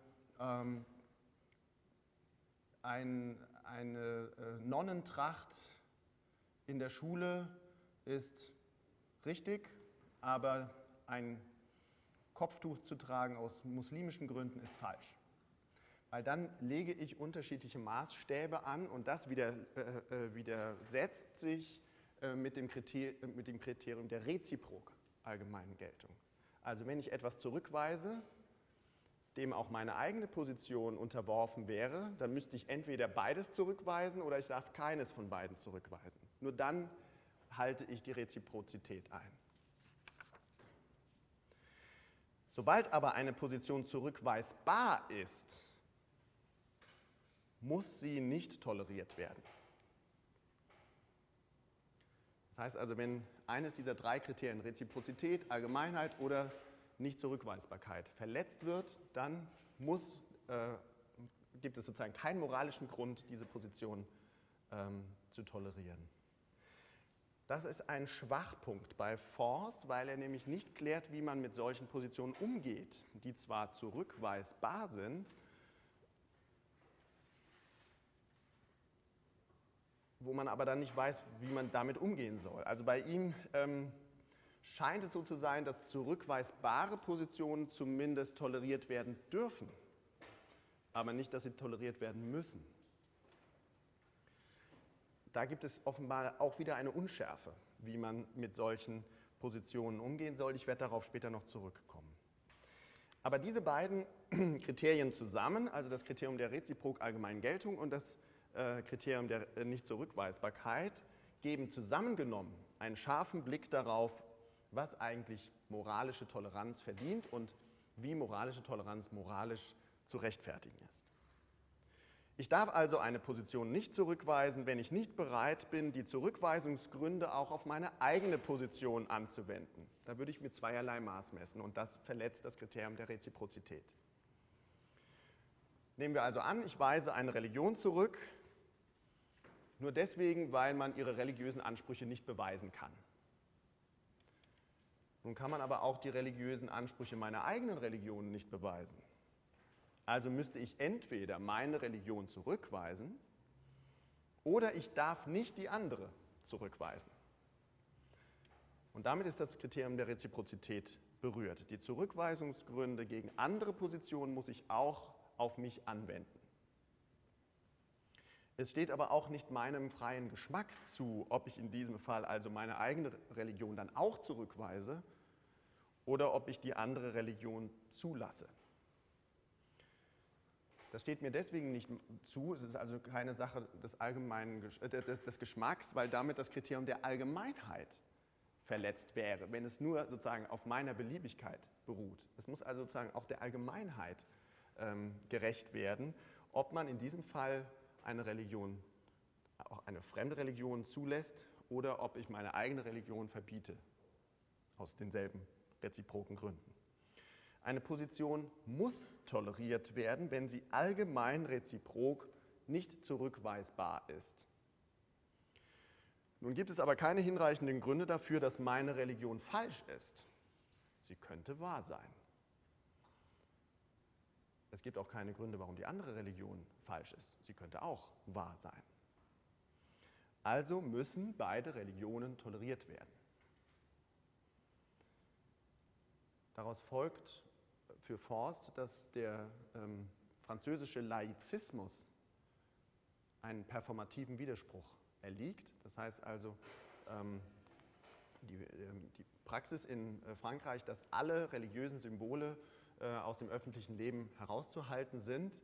eine Nonnentracht in der Schule ist richtig, aber ein Kopftuch zu tragen aus muslimischen Gründen ist falsch. Weil dann lege ich unterschiedliche Maßstäbe an und das widersetzt sich mit dem Kriterium der reziprok allgemeinen Geltung. Also wenn ich etwas zurückweise, dem auch meine eigene Position unterworfen wäre, dann müsste ich entweder beides zurückweisen oder ich darf keines von beiden zurückweisen. Nur dann halte ich die Reziprozität ein. Sobald aber eine Position zurückweisbar ist, muss sie nicht toleriert werden. Das heißt also, wenn eines dieser drei Kriterien, Reziprozität, Allgemeinheit oder Nichtzurückweisbarkeit, verletzt wird, dann gibt es sozusagen keinen moralischen Grund, diese Position zu tolerieren. Das ist ein Schwachpunkt bei Forst, weil er nämlich nicht klärt, wie man mit solchen Positionen umgeht, die zwar zurückweisbar sind, wo man aber dann nicht weiß, wie man damit umgehen soll. Also bei ihm scheint es so zu sein, dass zurückweisbare Positionen zumindest toleriert werden dürfen, aber nicht, dass sie toleriert werden müssen. Da gibt es offenbar auch wieder eine Unschärfe, wie man mit solchen Positionen umgehen soll. Ich werde darauf später noch zurückkommen. Aber diese beiden Kriterien zusammen, also das Kriterium der reziprok allgemeinen Geltung und das Kriterium der Nicht-Zurückweisbarkeit, geben zusammengenommen einen scharfen Blick darauf, was eigentlich moralische Toleranz verdient und wie moralische Toleranz moralisch zu rechtfertigen ist. Ich darf also eine Position nicht zurückweisen, wenn ich nicht bereit bin, die Zurückweisungsgründe auch auf meine eigene Position anzuwenden. Da würde ich mit zweierlei Maß messen und das verletzt das Kriterium der Reziprozität. Nehmen wir also an, ich weise eine Religion zurück, nur deswegen, weil man ihre religiösen Ansprüche nicht beweisen kann. Nun kann man aber auch die religiösen Ansprüche meiner eigenen Religion nicht beweisen. Also müsste ich entweder meine Religion zurückweisen oder ich darf nicht die andere zurückweisen. Und damit ist das Kriterium der Reziprozität berührt. Die Zurückweisungsgründe gegen andere Positionen muss ich auch auf mich anwenden. Es steht aber auch nicht meinem freien Geschmack zu, ob ich in diesem Fall also meine eigene Religion dann auch zurückweise oder ob ich die andere Religion zulasse. Das steht mir deswegen nicht zu, es ist also keine Sache des Geschmacks, weil damit das Kriterium der Allgemeinheit verletzt wäre, wenn es nur sozusagen auf meiner Beliebigkeit beruht. Es muss also sozusagen auch der Allgemeinheit gerecht werden, ob man in diesem Fall eine Religion, auch eine fremde Religion zulässt oder ob ich meine eigene Religion verbiete, aus denselben reziproken Gründen. Eine Position muss toleriert werden, wenn sie allgemein reziprok nicht zurückweisbar ist. Nun gibt es aber keine hinreichenden Gründe dafür, dass meine Religion falsch ist. Sie könnte wahr sein. Es gibt auch keine Gründe, warum die andere Religion falsch ist. Sie könnte auch wahr sein. Also müssen beide Religionen toleriert werden. Daraus folgt für Forst, dass der französische Laizismus einen performativen Widerspruch erliegt. Das heißt also, die Praxis in Frankreich, dass alle religiösen Symbole aus dem öffentlichen Leben herauszuhalten sind,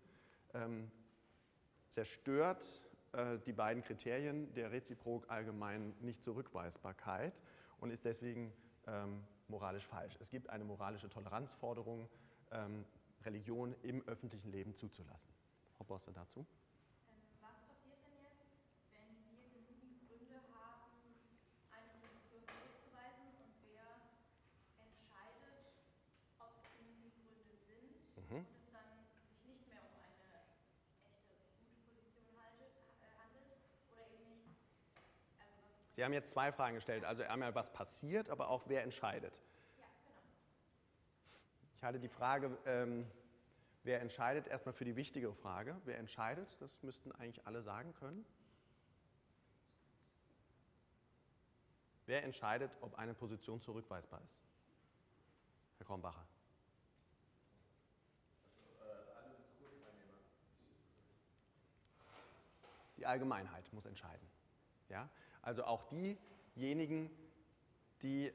zerstört die beiden Kriterien der reziprok allgemeinen Nicht-Zurückweisbarkeit und ist deswegen moralisch falsch. Es gibt eine moralische Toleranzforderung, Religion im öffentlichen Leben zuzulassen. Frau Bosse dazu. Was passiert denn jetzt, wenn wir genügend Gründe haben, eine Position zurückzuweisen und wer entscheidet, ob es genügend Gründe sind und es dann sich nicht mehr um eine echte, gute Position handelt oder eben nicht? Also Sie haben jetzt zwei Fragen gestellt, also einmal was passiert, aber auch wer entscheidet. Ja, genau. Ich halte die Frage, wer entscheidet, erstmal für die wichtigere Frage. Wer entscheidet, das müssten eigentlich alle sagen können. Wer entscheidet, ob eine Position zurückweisbar ist? Herr Krombacher. Alle Diskursteilnehmer. Die Allgemeinheit muss entscheiden. Ja? Also auch diejenigen, die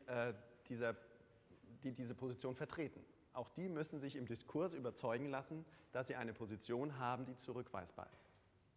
diese Position vertreten. Auch die müssen sich im Diskurs überzeugen lassen, dass sie eine Position haben, die zurückweisbar ist.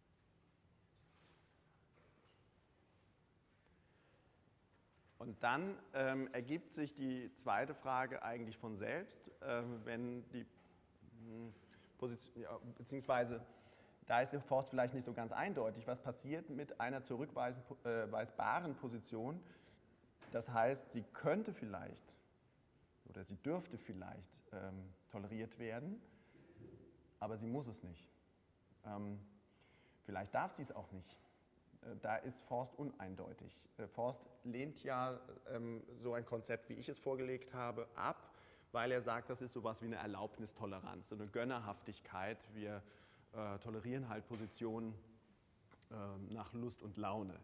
Und dann ergibt sich die zweite Frage eigentlich von selbst, wenn die Position, ja, beziehungsweise da ist Forst vielleicht nicht so ganz eindeutig, was passiert mit einer zurückweisbaren Position. Das heißt, sie könnte vielleicht oder sie dürfte vielleicht toleriert werden, aber sie muss es nicht. Vielleicht darf sie es auch nicht. Da ist Forst uneindeutig. Forst lehnt ja so ein Konzept, wie ich es vorgelegt habe, ab, weil er sagt, das ist sowas wie eine Erlaubnistoleranz, so eine Gönnerhaftigkeit. Wir tolerieren halt Positionen, nach Lust und Laune.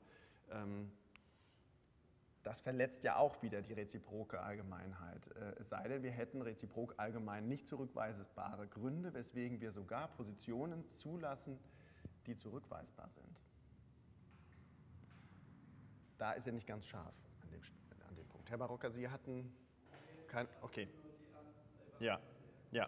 Das verletzt ja auch wieder die reziproke Allgemeinheit. Es sei denn, wir hätten reziprok allgemein nicht zurückweisbare Gründe, weswegen wir sogar Positionen zulassen, die zurückweisbar sind. Da ist er nicht ganz scharf an dem Punkt. Herr Barocker, Sie hatten kein... Okay. Ja, ja.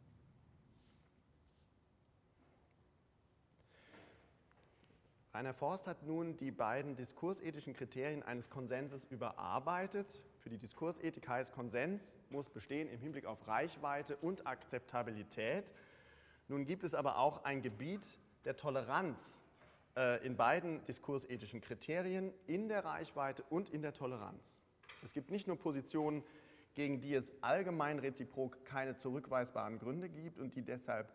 Rainer Forst hat nun die beiden diskursethischen Kriterien eines Konsenses überarbeitet. Für die Diskursethik heißt, Konsens muss bestehen im Hinblick auf Reichweite und Akzeptabilität. Nun gibt es aber auch ein Gebiet der Toleranz in beiden diskursethischen Kriterien, in der Reichweite und in der Toleranz. Es gibt nicht nur Positionen, gegen die es allgemein reziprok keine zurückweisbaren Gründe gibt und die deshalb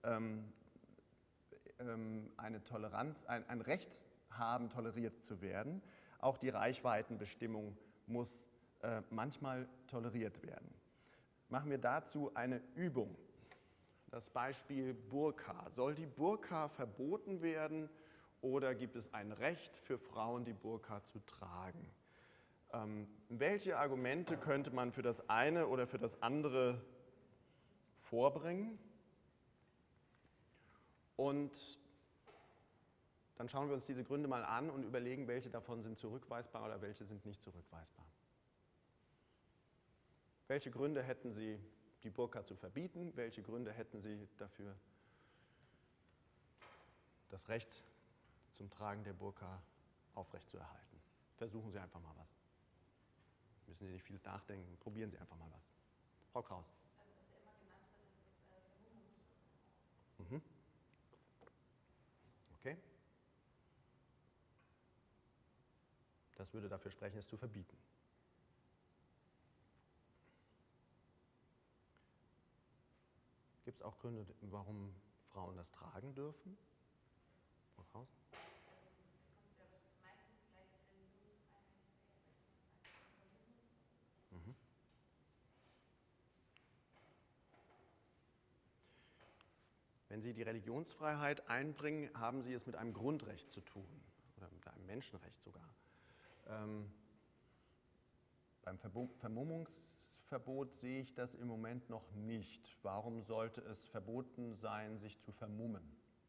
eine Toleranz, ein Recht haben, toleriert zu werden. Auch die Reichweitenbestimmung muss manchmal toleriert werden. Machen wir dazu eine Übung. Das Beispiel Burka. Soll die Burka verboten werden oder gibt es ein Recht für Frauen, die Burka zu tragen? Welche Argumente könnte man für das eine oder für das andere vorbringen? Und dann schauen wir uns diese Gründe mal an und überlegen, welche davon sind zurückweisbar oder welche sind nicht zurückweisbar. Welche Gründe hätten Sie, die Burka zu verbieten? Welche Gründe hätten Sie dafür, das Recht zum Tragen der Burka aufrechtzuerhalten? Versuchen Sie einfach mal was. Müssen Sie nicht viel nachdenken, probieren Sie einfach mal was. Frau Kraus. Also was ja immer genannt wird, ist das Vermummungsverbot. Okay. Das würde dafür sprechen, es zu verbieten. Gibt es auch Gründe, warum Frauen das tragen dürfen? Frau Kraus? Kommt ja meistens gleich Religionsfreiheit hinterher. Mhm. Wenn Sie die Religionsfreiheit einbringen, haben Sie es mit einem Grundrecht zu tun oder mit einem Menschenrecht sogar. Beim Vermummungsverbot sehe ich das im Moment noch nicht. Warum sollte es verboten sein, sich zu vermummen?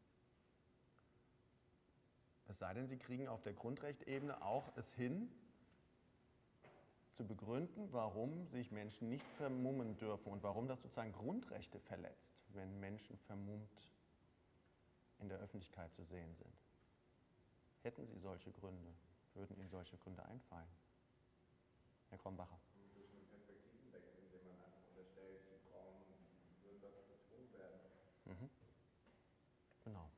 Es sei denn, Sie kriegen auf der Grundrechtebene auch es hin, zu begründen, warum sich Menschen nicht vermummen dürfen und warum das sozusagen Grundrechte verletzt, wenn Menschen vermummt in der Öffentlichkeit zu sehen sind. Hätten Sie solche Gründe? Würden Ihnen solche Gründe einfallen? Herr Krombacher. Durch einen Perspektivenwechsel, indem man einfach unterstellt, die Frauen würden dazu gezwungen werden. Genau.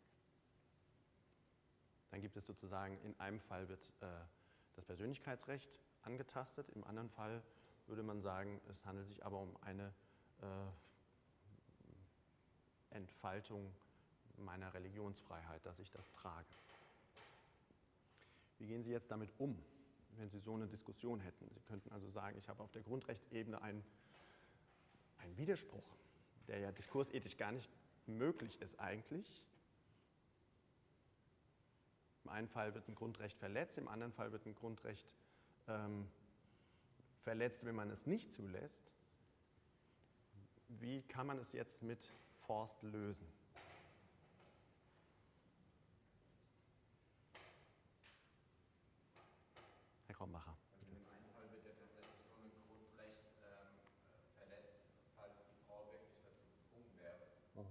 Dann gibt es sozusagen, in einem Fall wird das Persönlichkeitsrecht angetastet, im anderen Fall würde man sagen, es handelt sich aber um eine Entfaltung meiner Religionsfreiheit, dass ich das trage. Wie gehen Sie jetzt damit um, wenn Sie so eine Diskussion hätten? Sie könnten also sagen, ich habe auf der Grundrechtsebene einen Widerspruch, der ja diskursethisch gar nicht möglich ist eigentlich. Im einen Fall wird ein Grundrecht verletzt, im anderen Fall wird ein Grundrecht verletzt, wenn man es nicht zulässt. Wie kann man es jetzt mit Forst lösen? Herr Krombacher. Also in dem einen Fall wird ja tatsächlich nur ein Grundrecht verletzt, falls die Frau wirklich dazu gezwungen wäre.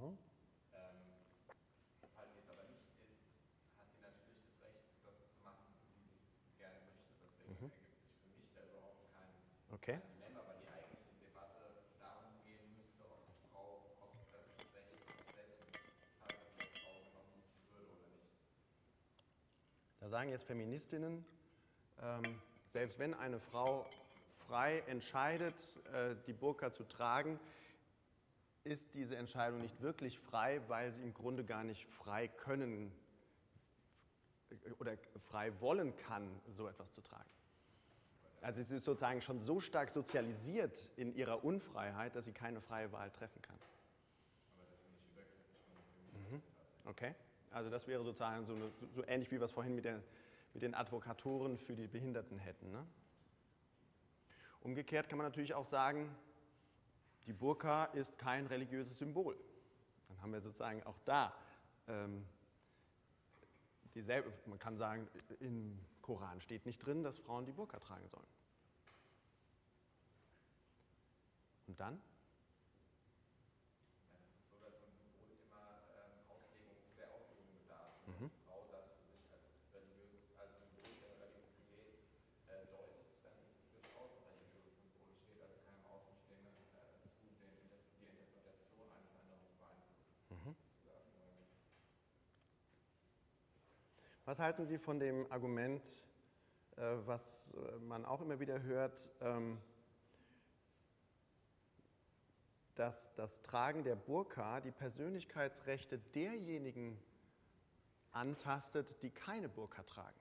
Falls sie es aber nicht ist, hat sie natürlich das Recht, das zu machen, wie sie es gerne möchte. Deswegen ergibt sich für mich da überhaupt kein Dilemma, weil die eigentliche Debatte darum gehen müsste, ob das Recht selbst im Fall der Frau genommen würde oder nicht. Da sagen jetzt Feministinnen, selbst wenn eine Frau frei entscheidet, die Burka zu tragen, ist diese Entscheidung nicht wirklich frei, weil sie im Grunde gar nicht frei können oder frei wollen kann, so etwas zu tragen. Also sie ist sozusagen schon so stark sozialisiert in ihrer Unfreiheit, dass sie keine freie Wahl treffen kann. Aber das finde ich übergriffig von der Feministin. Okay. Also das wäre sozusagen so ähnlich, wie wir es vorhin mit den Advokatoren für die Behinderten hätten. Ne? Umgekehrt kann man natürlich auch sagen, die Burka ist kein religiöses Symbol. Dann haben wir sozusagen auch da dieselbe, man kann sagen, im Koran steht nicht drin, dass Frauen die Burka tragen sollen. Und dann? Es ist so, dass ein Symbol immer der Auslegung bedarf. Wenn Mhm. eine Frau das für sich als Symbol der Religiosität deutet, dann ist es durchaus ein religiöses Symbol. Es steht also keinem Außenstehenden zu, die Interpretation eines anderen zu beeinflussen. Mhm. Diese Art und Weise. Was halten Sie von dem Argument, was man auch immer wieder hört, dass das Tragen der Burka die Persönlichkeitsrechte derjenigen antastet, die keine Burka tragen?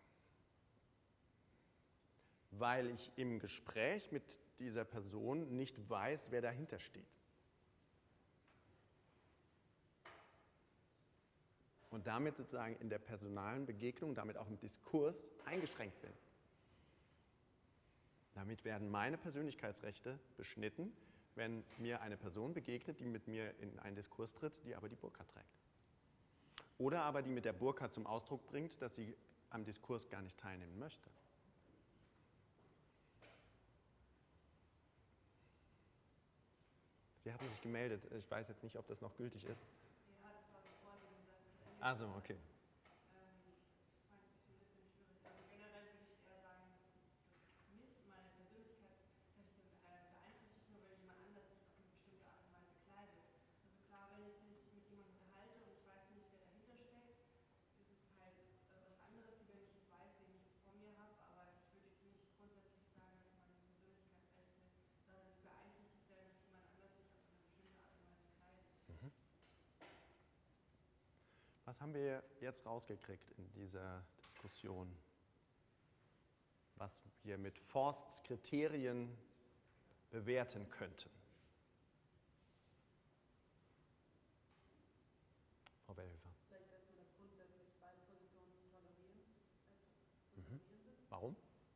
Weil ich im Gespräch mit dieser Person nicht weiß, wer dahinter steht. Und damit sozusagen in der personalen Begegnung, damit auch im Diskurs eingeschränkt bin. Damit werden meine Persönlichkeitsrechte beschnitten, wenn mir eine Person begegnet, die mit mir in einen Diskurs tritt, die aber die Burka trägt. Oder aber die mit der Burka zum Ausdruck bringt, dass sie am Diskurs gar nicht teilnehmen möchte. Sie hatten sich gemeldet. Ich weiß jetzt nicht, ob das noch gültig ist. Ja, das war bevor dem Satz zu Ende. Also, okay. Ich fand es ein bisschen schwierig. Also generell würde ich eher sagen, dass mich meine Persönlichkeitsrechte beeinträchtigt, nur weil jemand anders sich auf eine bestimmte Art und Weise kleidet. Also klar, wenn ich mich mit jemandem unterhalte und ich weiß nicht, wer dahinter steckt, ist es halt was anderes, wie wenn ich jetzt weiß, wen ich vor mir habe. Aber ich würde jetzt nicht grundsätzlich sagen, dass meine Persönlichkeitsrechte dadurch beeinträchtigt werden, dass jemand anders sich auf eine bestimmte Art und Weise kleidet. Was haben wir jetzt rausgekriegt in dieser Diskussion? Was wir mit Forsts Kriterien bewerten könnten? Frau Bellhöfer. Vielleicht erstmal, dass grundsätzlich beide Positionen zu tolerieren sind. Warum?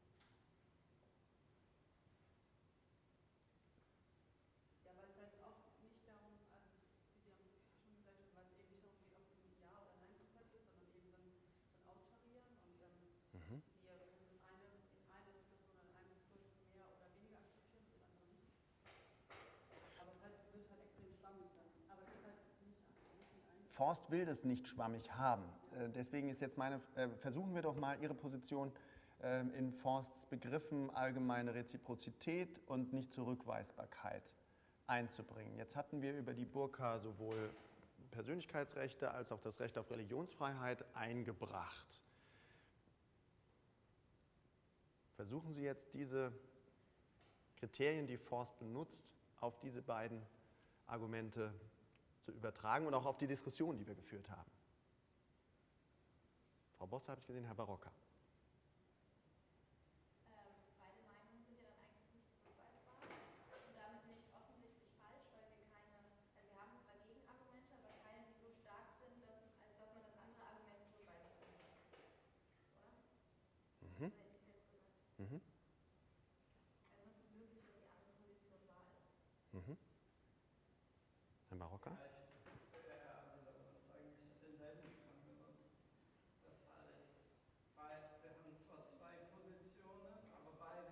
Ja, weil es halt auch nicht darum, also wie Sie haben schon gesagt, weil es eben nicht darum geht, ob es ein Ja- oder Nein-Konzept ist, sondern eben so ein Austarieren. Und wir können das eine in einer Situation, in einem Diskurs mehr oder weniger akzeptieren, das andere nicht. Aber es wird halt extrem schwammig dann. Aber es ist halt nicht ein. Forst will das nicht schwammig haben. Deswegen ist jetzt versuchen wir doch mal Ihre Position in Forsts Begriffen allgemeine Reziprozität und Nicht-Zurückweisbarkeit einzubringen. Jetzt hatten wir über die Burka sowohl Persönlichkeitsrechte als auch das Recht auf Religionsfreiheit eingebracht. Versuchen Sie jetzt diese Kriterien, die Forst benutzt, auf diese beiden Argumente zu übertragen und auch auf die Diskussion, die wir geführt haben. Frau Bosse habe ich gesehen, Herr Barocca. Beide Meinungen sind ja dann eigentlich nicht zurückweisbar und damit nicht offensichtlich falsch, weil wir wir haben zwar Gegenargumente, aber keine, die so stark sind, als dass man das andere Argument zurückweisen könnte. Oder? Mhm. Hätte ich es jetzt gesagt. Mhm. Also es ist möglich, dass die andere Position wahr ist. Mhm. Herr Barocca? Ja, also da muss ich sagen, ich habe denselben Strang benutzt. Das heißt, wir haben zwar zwei Positionen, aber beide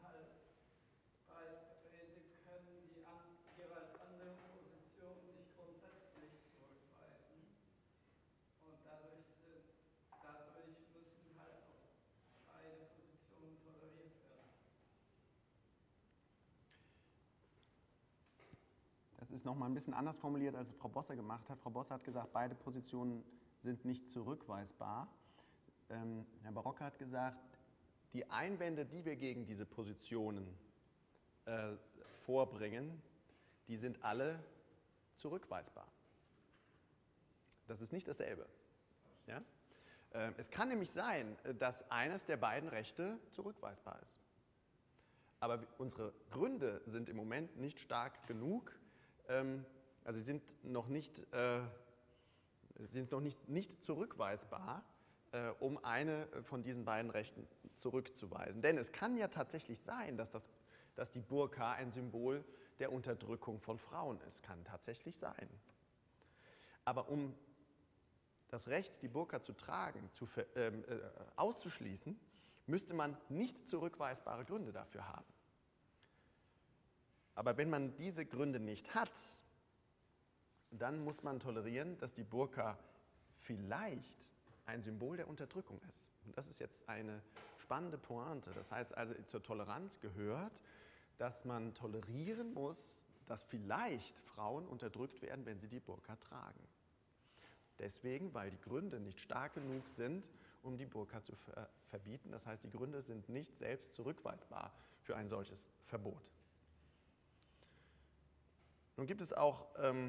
können die jeweils andere Position nicht grundsätzlich zurückweisen. Und dadurch müssen halt auch beide Positionen toleriert werden. Das ist nochmal ein bisschen anders formuliert, als Frau Bosse gemacht hat. Frau Bosse hat gesagt, beide Positionen sind nicht zurückweisbar. Herr Barocca hat gesagt, die Einwände, die wir gegen diese Positionen vorbringen, die sind alle zurückweisbar. Das ist nicht dasselbe. Ja? Es kann nämlich sein, dass eines der beiden Rechte zurückweisbar ist. Aber unsere Gründe sind im Moment nicht stark genug, also sie sind noch nicht sind noch nicht zurückweisbar, um eine von diesen beiden Rechten zurückzuweisen. Denn es kann ja tatsächlich sein, dass die Burka ein Symbol der Unterdrückung von Frauen ist. Kann tatsächlich sein. Aber um das Recht, die Burka zu tragen, auszuschließen, müsste man nicht zurückweisbare Gründe dafür haben. Aber wenn man diese Gründe nicht hat, dann muss man tolerieren, dass die Burka vielleicht ein Symbol der Unterdrückung ist. Und das ist jetzt eine spannende Pointe. Das heißt also, zur Toleranz gehört, dass man tolerieren muss, dass vielleicht Frauen unterdrückt werden, wenn sie die Burka tragen. Deswegen, weil die Gründe nicht stark genug sind, um die Burka zu verbieten. Das heißt, die Gründe sind nicht selbst zurückweisbar für ein solches Verbot. Nun gibt es auch,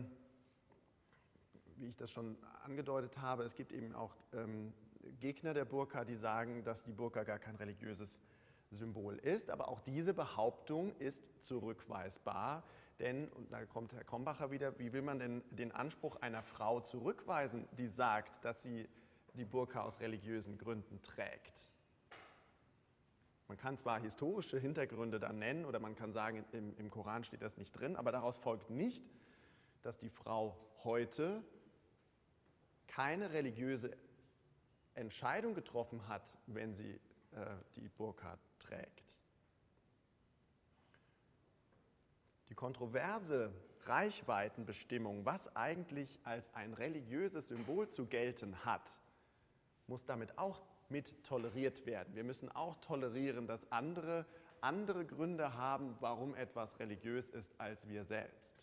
wie ich das schon angedeutet habe, es gibt eben auch Gegner der Burka, die sagen, dass die Burka gar kein religiöses Symbol ist. Aber auch diese Behauptung ist zurückweisbar. Denn, und da kommt Herr Krombacher wieder, wie will man denn den Anspruch einer Frau zurückweisen, die sagt, dass sie die Burka aus religiösen Gründen trägt? Man kann zwar historische Hintergründe da nennen oder man kann sagen, im Koran steht das nicht drin, aber daraus folgt nicht, dass die Frau heute keine religiöse Entscheidung getroffen hat, wenn sie die Burka trägt. Die kontroverse Reichweitenbestimmung, was eigentlich als ein religiöses Symbol zu gelten hat, muss damit auch mit toleriert werden. Wir müssen auch tolerieren, dass andere Gründe haben, warum etwas religiös ist, als wir selbst.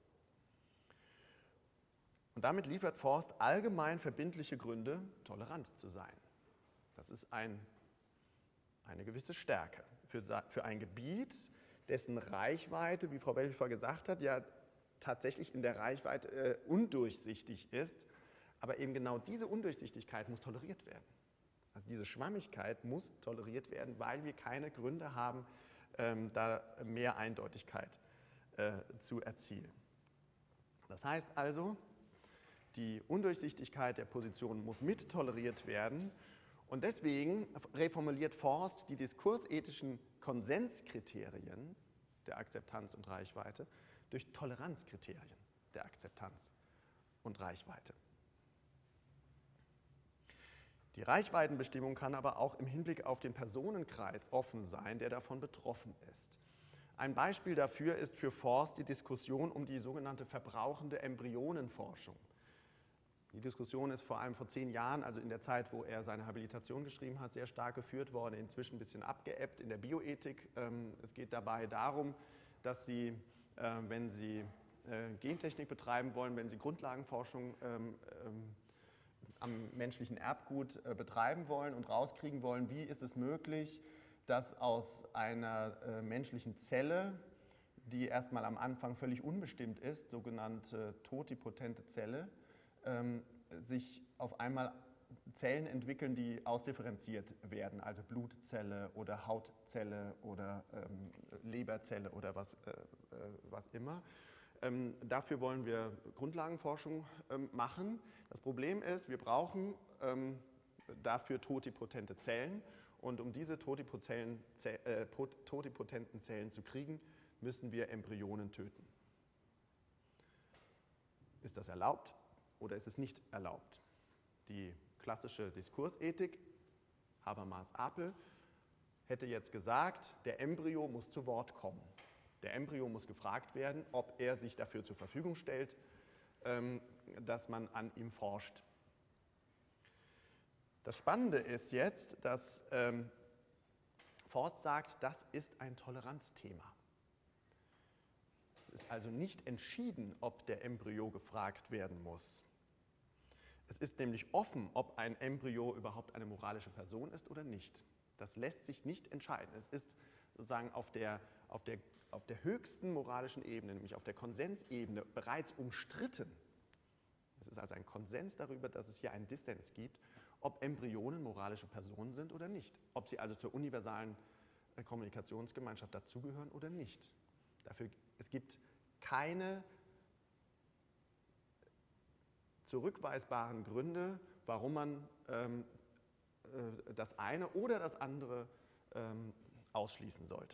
Und damit liefert Forst allgemein verbindliche Gründe, tolerant zu sein. Das ist eine gewisse Stärke für ein Gebiet, dessen Reichweite, wie Frau Welfer gesagt hat, ja tatsächlich in der Reichweite undurchsichtig ist. Aber eben genau diese Undurchsichtigkeit muss toleriert werden. Also diese Schwammigkeit muss toleriert werden, weil wir keine Gründe haben, da mehr Eindeutigkeit zu erzielen. Das heißt also, die Undurchsichtigkeit der Position muss mit toleriert werden. Und deswegen reformuliert Forst die diskursethischen Konsenskriterien der Akzeptanz und Reichweite durch Toleranzkriterien der Akzeptanz und Reichweite. Die Reichweitenbestimmung kann aber auch im Hinblick auf den Personenkreis offen sein, der davon betroffen ist. Ein Beispiel dafür ist für Forst die Diskussion um die sogenannte verbrauchende Embryonenforschung. Die Diskussion ist vor allem vor 10 Jahren, also in der Zeit, wo er seine Habilitation geschrieben hat, sehr stark geführt worden, inzwischen ein bisschen abgeebbt in der Bioethik. Es geht dabei darum, dass Sie, wenn Sie Gentechnik betreiben wollen, wenn Sie Grundlagenforschung am menschlichen Erbgut betreiben wollen und rauskriegen wollen, wie ist es möglich, dass aus einer menschlichen Zelle, die erstmal am Anfang völlig unbestimmt ist, sogenannte totipotente Zelle, sich auf einmal Zellen entwickeln, die ausdifferenziert werden, also Blutzelle oder Hautzelle oder Leberzelle oder was immer. Dafür wollen wir Grundlagenforschung machen. Das Problem ist, wir brauchen dafür totipotente Zellen und um diese totipotenten Zellen zu kriegen, müssen wir Embryonen töten. Ist das erlaubt oder ist es nicht erlaubt? Die klassische Diskursethik, Habermas-Apel, hätte jetzt gesagt, der Embryo muss zu Wort kommen. Der Embryo muss gefragt werden, ob er sich dafür zur Verfügung stellt, dass man an ihm forscht. Das Spannende ist jetzt, dass Forst sagt, das ist ein Toleranzthema. Es ist also nicht entschieden, ob der Embryo gefragt werden muss. Es ist nämlich offen, ob ein Embryo überhaupt eine moralische Person ist oder nicht. Das lässt sich nicht entscheiden. Es ist sozusagen auf der höchsten moralischen Ebene, nämlich auf der Konsensebene, bereits umstritten. Es ist also ein Konsens darüber, dass es hier einen Dissens gibt, ob Embryonen moralische Personen sind oder nicht. Ob sie also zur universalen Kommunikationsgemeinschaft dazugehören oder nicht. Es gibt keine zurückweisbaren Gründe, warum man das eine oder das andere ausschließen sollte.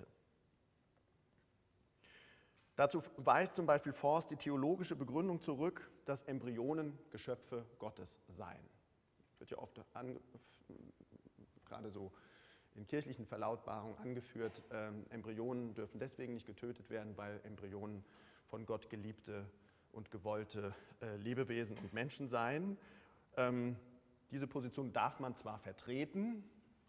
Dazu weist zum Beispiel Forst die theologische Begründung zurück, dass Embryonen Geschöpfe Gottes seien. Das wird ja oft gerade so in kirchlichen Verlautbarungen angeführt, Embryonen dürfen deswegen nicht getötet werden, weil Embryonen von Gott geliebte und gewollte Lebewesen und Menschen seien. Diese Position darf man zwar vertreten,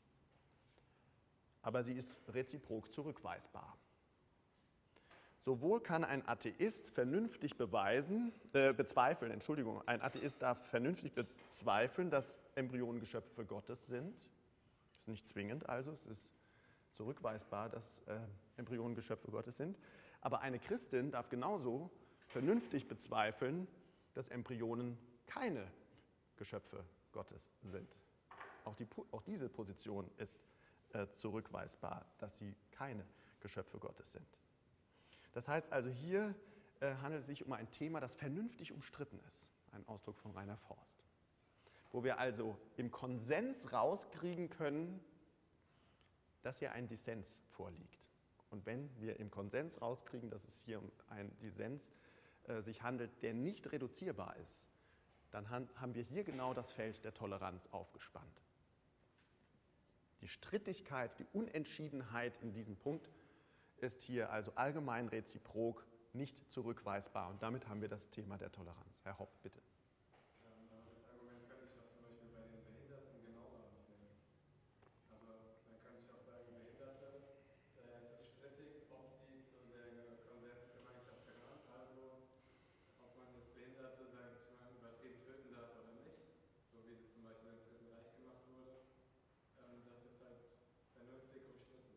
aber sie ist reziprok zurückweisbar. Sowohl kann ein Atheist vernünftig bezweifeln, ein Atheist darf vernünftig bezweifeln, dass Embryonen Geschöpfe Gottes sind. Das ist nicht zwingend, also es ist zurückweisbar, dass Embryonen Geschöpfe Gottes sind. Aber eine Christin darf genauso vernünftig bezweifeln, dass Embryonen keine Geschöpfe Gottes sind. Auch diese Position ist zurückweisbar, dass sie keine Geschöpfe Gottes sind. Das heißt also, hier handelt es sich um ein Thema, das vernünftig umstritten ist, ein Ausdruck von Rainer Forst, wo wir also im Konsens rauskriegen können, dass hier ein Dissens vorliegt. Und wenn wir im Konsens rauskriegen, dass es hier um einen Dissens sich handelt, der nicht reduzierbar ist, dann haben wir hier genau das Feld der Toleranz aufgespannt. Die Strittigkeit, die Unentschiedenheit in diesem Punkt ist hier also allgemein reziprok nicht zurückweisbar. Und damit haben wir das Thema der Toleranz. Herr Hopp, bitte. Aber das Argument könnte ich auch zum Beispiel bei den Behinderten genauso aufnehmen. Also dann könnte ich auch sagen, Behinderte, da ist es strittig, ob die zu der Konsensgemeinschaft gehören. Also ob man jetzt Behinderte, sage ich mal, übertrieben töten darf oder nicht, so wie das zum Beispiel im Dritten Reich gemacht wurde. Das ist halt vernünftig umstritten.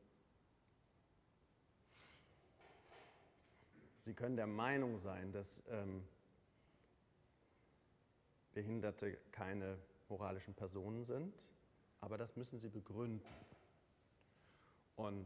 Sie können der Meinung sein, dass Behinderte keine moralischen Personen sind, aber das müssen Sie begründen. Und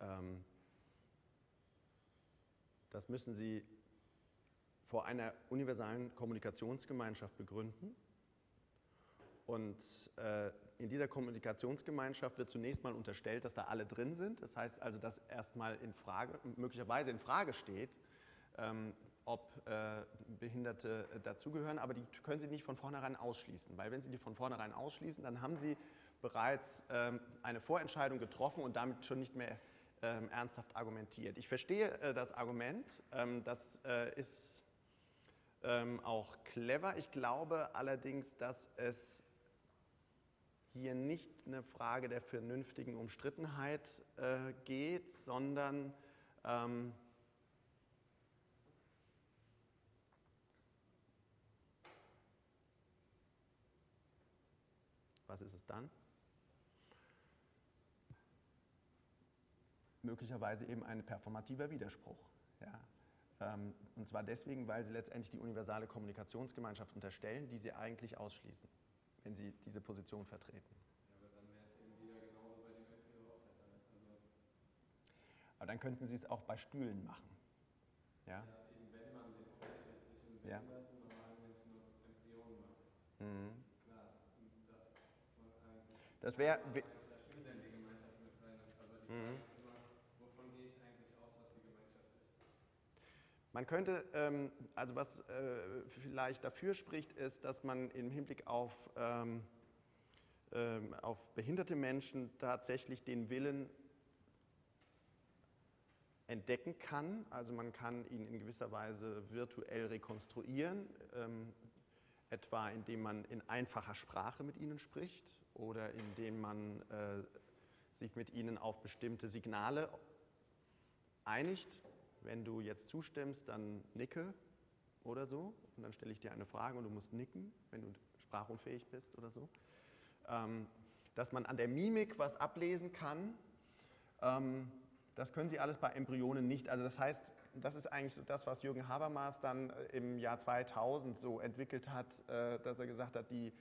das müssen Sie vor einer universalen Kommunikationsgemeinschaft begründen. Und in dieser Kommunikationsgemeinschaft wird zunächst mal unterstellt, dass da alle drin sind. Das heißt also, dass erstmal möglicherweise in Frage steht, ob Behinderte dazugehören, aber die können Sie nicht von vornherein ausschließen, weil wenn Sie die von vornherein ausschließen, dann haben Sie bereits eine Vorentscheidung getroffen und damit schon nicht mehr ernsthaft argumentiert. Ich verstehe das Argument, das ist auch clever. Ich glaube allerdings, dass es hier nicht eine Frage der vernünftigen Umstrittenheit geht, sondern was ist es dann? Möglicherweise eben ein performativer Widerspruch. Ja? Und zwar deswegen, weil Sie letztendlich die universale Kommunikationsgemeinschaft unterstellen, die Sie eigentlich ausschließen, wenn Sie diese Position vertreten. Ja, aber dann wäre es eben wieder genauso bei den ÖPO. Aber dann könnten Sie es auch bei Stühlen machen. Ja? Ja, eben wenn man den Unterschied zwischen Ja. behinderten normalen Menschen und Embryonen macht. Mhm. Klar, Das wäre. da spielt dann die Gemeinschaft mit rein. Aber die Frage ist immer, wovon gehe ich eigentlich aus, was die Gemeinschaft ist? Man könnte, also was vielleicht dafür spricht, ist, dass man im Hinblick auf behinderte Menschen tatsächlich den Willen entdecken kann. Also man kann ihn in gewisser Weise virtuell rekonstruieren, etwa indem man in einfacher Sprache mit ihnen spricht oder indem man sich mit ihnen auf bestimmte Signale einigt. Wenn du jetzt zustimmst, dann nicke oder so und dann stelle ich dir eine Frage und du musst nicken, wenn du sprachunfähig bist oder so. Dass man an der Mimik was ablesen kann, das können Sie alles bei Embryonen nicht. Also das heißt, das ist eigentlich so das, was Jürgen Habermas dann im Jahr 2000 so entwickelt hat, dass er gesagt hat, die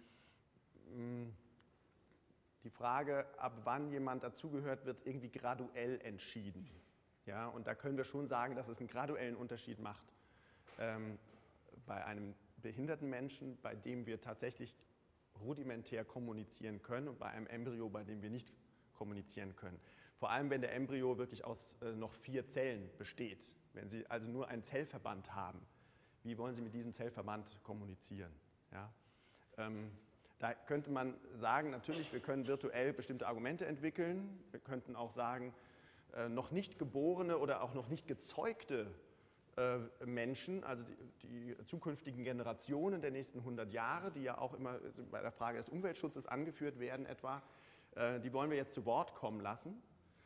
Frage, ab wann jemand dazugehört, wird irgendwie graduell entschieden. Ja, und da können wir schon sagen, dass es einen graduellen Unterschied macht bei einem behinderten Menschen, bei dem wir tatsächlich rudimentär kommunizieren können und bei einem Embryo, bei dem wir nicht kommunizieren können. Vor allem, wenn der Embryo wirklich aus noch 4 Zellen besteht. Wenn Sie also nur einen Zellverband haben, wie wollen Sie mit diesem Zellverband kommunizieren? Ja? Da könnte man sagen, natürlich, wir können virtuell bestimmte Argumente entwickeln. Wir könnten auch sagen, noch nicht geborene oder auch noch nicht gezeugte Menschen, also die zukünftigen Generationen der nächsten 100 Jahre, die ja auch immer bei der Frage des Umweltschutzes angeführt werden etwa, die wollen wir jetzt zu Wort kommen lassen.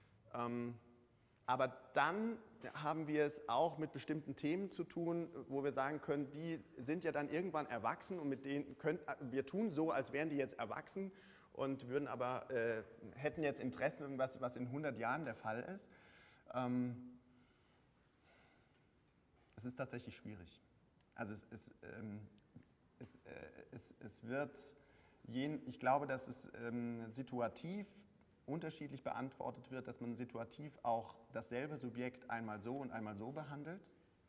Aber dann haben wir es auch mit bestimmten Themen zu tun, wo wir sagen können, die sind ja dann irgendwann erwachsen und mit denen wir tun so, als wären die jetzt erwachsen und würden aber, hätten jetzt Interessen, was in 100 Jahren der Fall ist. Es ist tatsächlich schwierig. Also es wird, ich glaube, dass es situativ unterschiedlich beantwortet wird, dass man situativ auch dasselbe Subjekt einmal so und einmal so behandelt.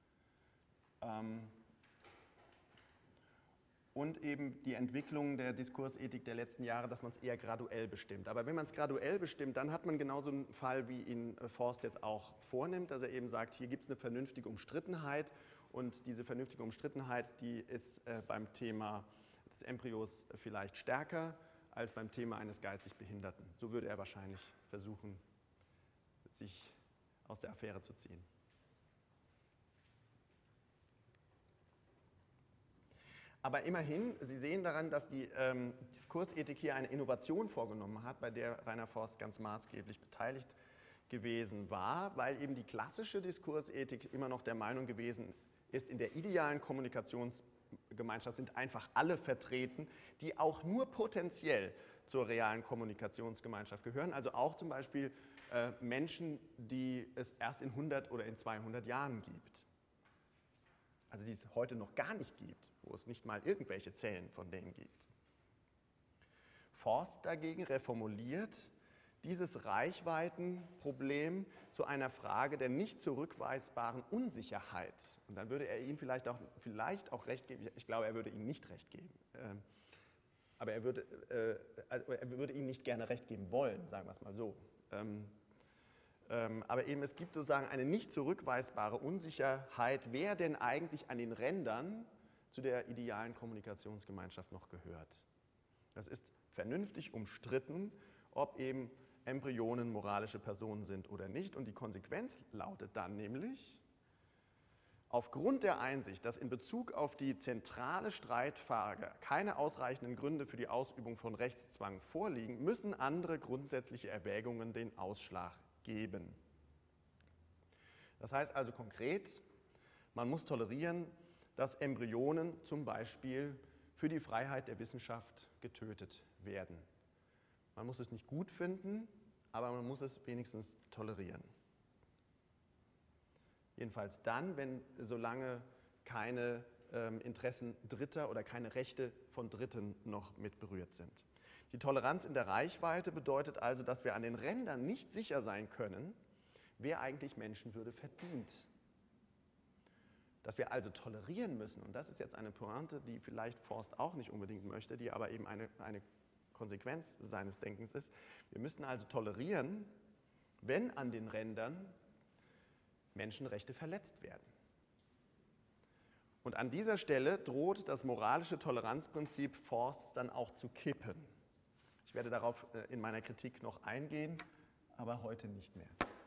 Und eben die Entwicklung der Diskursethik der letzten Jahre, dass man es eher graduell bestimmt. Aber wenn man es graduell bestimmt, dann hat man genauso einen Fall, wie ihn Forst jetzt auch vornimmt, dass er eben sagt, hier gibt es eine vernünftige Umstrittenheit und diese vernünftige Umstrittenheit, die ist beim Thema des Embryos vielleicht stärker als beim Thema eines geistig Behinderten. So würde er wahrscheinlich versuchen, sich aus der Affäre zu ziehen. Aber immerhin, Sie sehen daran, dass die Diskursethik hier eine Innovation vorgenommen hat, bei der Rainer Forst ganz maßgeblich beteiligt gewesen war, weil eben die klassische Diskursethik immer noch der Meinung gewesen ist, in der idealen Kommunikationsgemeinschaft sind einfach alle vertreten, die auch nur potenziell zur realen Kommunikationsgemeinschaft gehören, also auch zum Beispiel Menschen, die es erst in 100 oder in 200 Jahren gibt. Also die es heute noch gar nicht gibt, wo es nicht mal irgendwelche Zellen von denen gibt. Forst dagegen reformuliert dieses Reichweitenproblem zu einer Frage der nicht zurückweisbaren Unsicherheit. Und dann würde er Ihnen vielleicht auch recht geben, ich glaube, er würde Ihnen nicht recht geben, aber er würde Ihnen nicht gerne recht geben wollen, sagen wir es mal so. Aber eben es gibt sozusagen eine nicht zurückweisbare Unsicherheit, wer denn eigentlich an den Rändern zu der idealen Kommunikationsgemeinschaft noch gehört. Das ist vernünftig umstritten, ob eben Embryonen moralische Personen sind oder nicht. Und die Konsequenz lautet dann nämlich, aufgrund der Einsicht, dass in Bezug auf die zentrale Streitfrage keine ausreichenden Gründe für die Ausübung von Rechtszwang vorliegen, müssen andere grundsätzliche Erwägungen den Ausschlag geben. Das heißt also konkret, man muss tolerieren, dass Embryonen zum Beispiel für die Freiheit der Wissenschaft getötet werden. Man muss es nicht gut finden, aber man muss es wenigstens tolerieren. Jedenfalls dann, solange keine Interessen Dritter oder keine Rechte von Dritten noch mit berührt sind. Die Toleranz in der Reichweite bedeutet also, dass wir an den Rändern nicht sicher sein können, wer eigentlich Menschenwürde verdient. Dass wir also tolerieren müssen, und das ist jetzt eine Pointe, die vielleicht Forst auch nicht unbedingt möchte, die aber eben eine Konsequenz seines Denkens ist. Wir müssen also tolerieren, wenn an den Rändern Menschenrechte verletzt werden. Und an dieser Stelle droht das moralische Toleranzprinzip Forsts dann auch zu kippen. Ich werde darauf in meiner Kritik noch eingehen, aber heute nicht mehr.